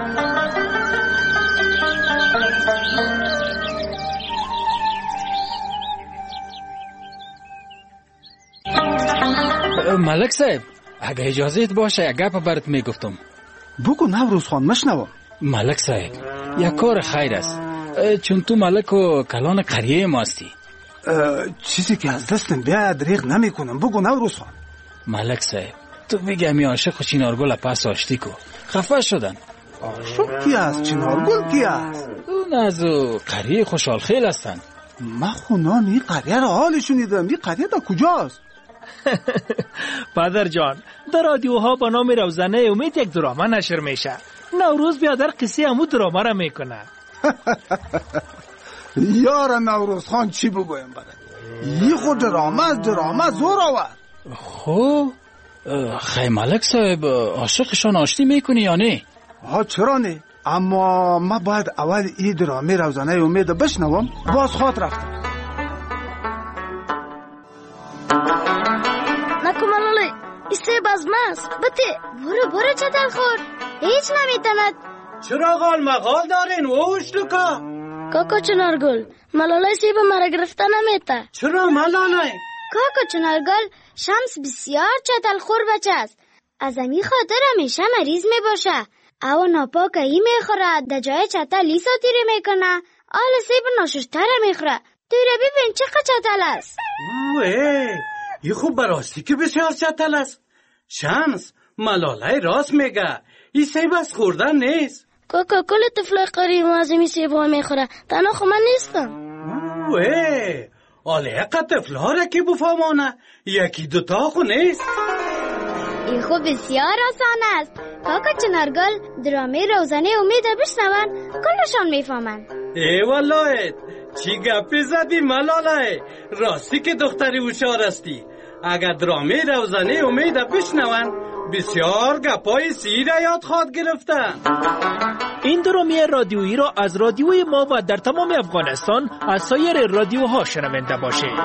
Speaker 11: ملک صاحب، اگه اجازت باشه یک گپ برات میگفتم.
Speaker 12: بگو نوروز خان مشنوم.
Speaker 11: ملک صاحب، یک کار خیر است، چون تو ملک و کلان قریه ماستی.
Speaker 12: چیزی که از دستم بیاید دریغ نمی کنم. بگو نوروز خان.
Speaker 11: ملک صاحب، تو بگی همی عاشق و چینارگل پس آشتی کو. خفه شدن.
Speaker 12: عاشق کی است؟ چینارگل کی است؟
Speaker 11: اون از قریه خوشحال خیل هستن.
Speaker 12: من خونام این قریه را حال شنیدم. این قریه در کجاست؟
Speaker 13: پدر جان، در رادیوها با نام روزنه امید یک درامه نشر میشه. نوروز بیادر قصه همون درامه را میکنه.
Speaker 12: یار نوروز خان چی بگویم برد؟ یه خود درامه از درامه زور آورد.
Speaker 11: خب خیلی ملک صاحب، عاشقشان آشتی میکنی یا نه؟
Speaker 12: ها چرا نه؟ اما ما باید اول این درامه روزنه امید بشنوم. باز خواد رفتم.
Speaker 23: نکو ملاله، ایسته بازمست بته. برو برو چتل خور. هیچ نمیتند.
Speaker 6: چرا غال مغال دارین؟ اوش لکا
Speaker 23: کاکا چنارگل، ملاله سیب مرا گرفته نمیته.
Speaker 6: چرا ملاله؟
Speaker 23: کاکا چنارگل شمس بسیار چتل خور بچه است. از امی خاطر همیشه مریض می باشه. او ناپاک ای میخوره، در جای چتل ای ساتیره میکنه. آل سیب ناششتره میخوره. توی رو ببین چقدر چتل است.
Speaker 6: اوه ای خوب براستی که بسیار چتل است. شمس، ملاله راست میگه. این سیب از خوردن نیست.
Speaker 23: کاکا کل طفل قریب از این سیب ها میخوره. تنها خو من نیستم.
Speaker 6: اوه آله قد طفل ها را که بفهمانه. یکی دوتا خو نیست.
Speaker 23: این خوب بسیار آسان است. کاکا چنارگل درامه روزنه امید بشنون کلشان میفهمن.
Speaker 6: ای والله چی گپی زدی ملاله؟ راستی که دختری هوشیار استی. اگر درامه روزنه امید بشنون بسیار گپای سیر یاد خواد گرفتن.
Speaker 13: این درامه رادیویی را از رادیوی ما و در تمام افغانستان از سایر رادیوها شنونده باشید.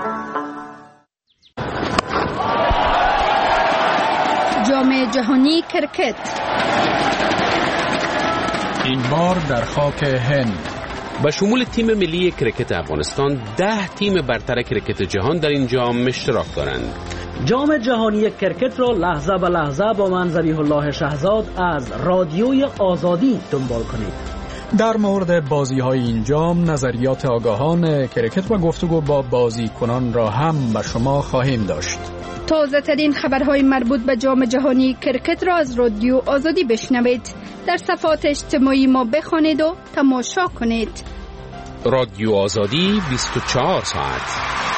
Speaker 15: جام جهانی کرکت
Speaker 16: این بار در خاک هند.
Speaker 26: با شمول تیم ملی کرکت افغانستان ده تیم برتر کرکت جهان در این جام اشتراک دارند.
Speaker 27: جام جهانی کرکت را لحظه به لحظه با من ذبیح الله شهزاد از رادیوی آزادی دنبال کنید.
Speaker 16: در مورد بازی های این جام نظریات آگاهان کرکت و گفتگو با بازیکنان را هم به شما خواهیم داشت.
Speaker 15: تازه ترین خبرهای مربوط به جام جهانی کرکت را از رادیو آزادی بشنوید. در صفحات اجتماعی ما بخوانید و تماشا کنید.
Speaker 26: رادیو آزادی بیست و چهار ساعت.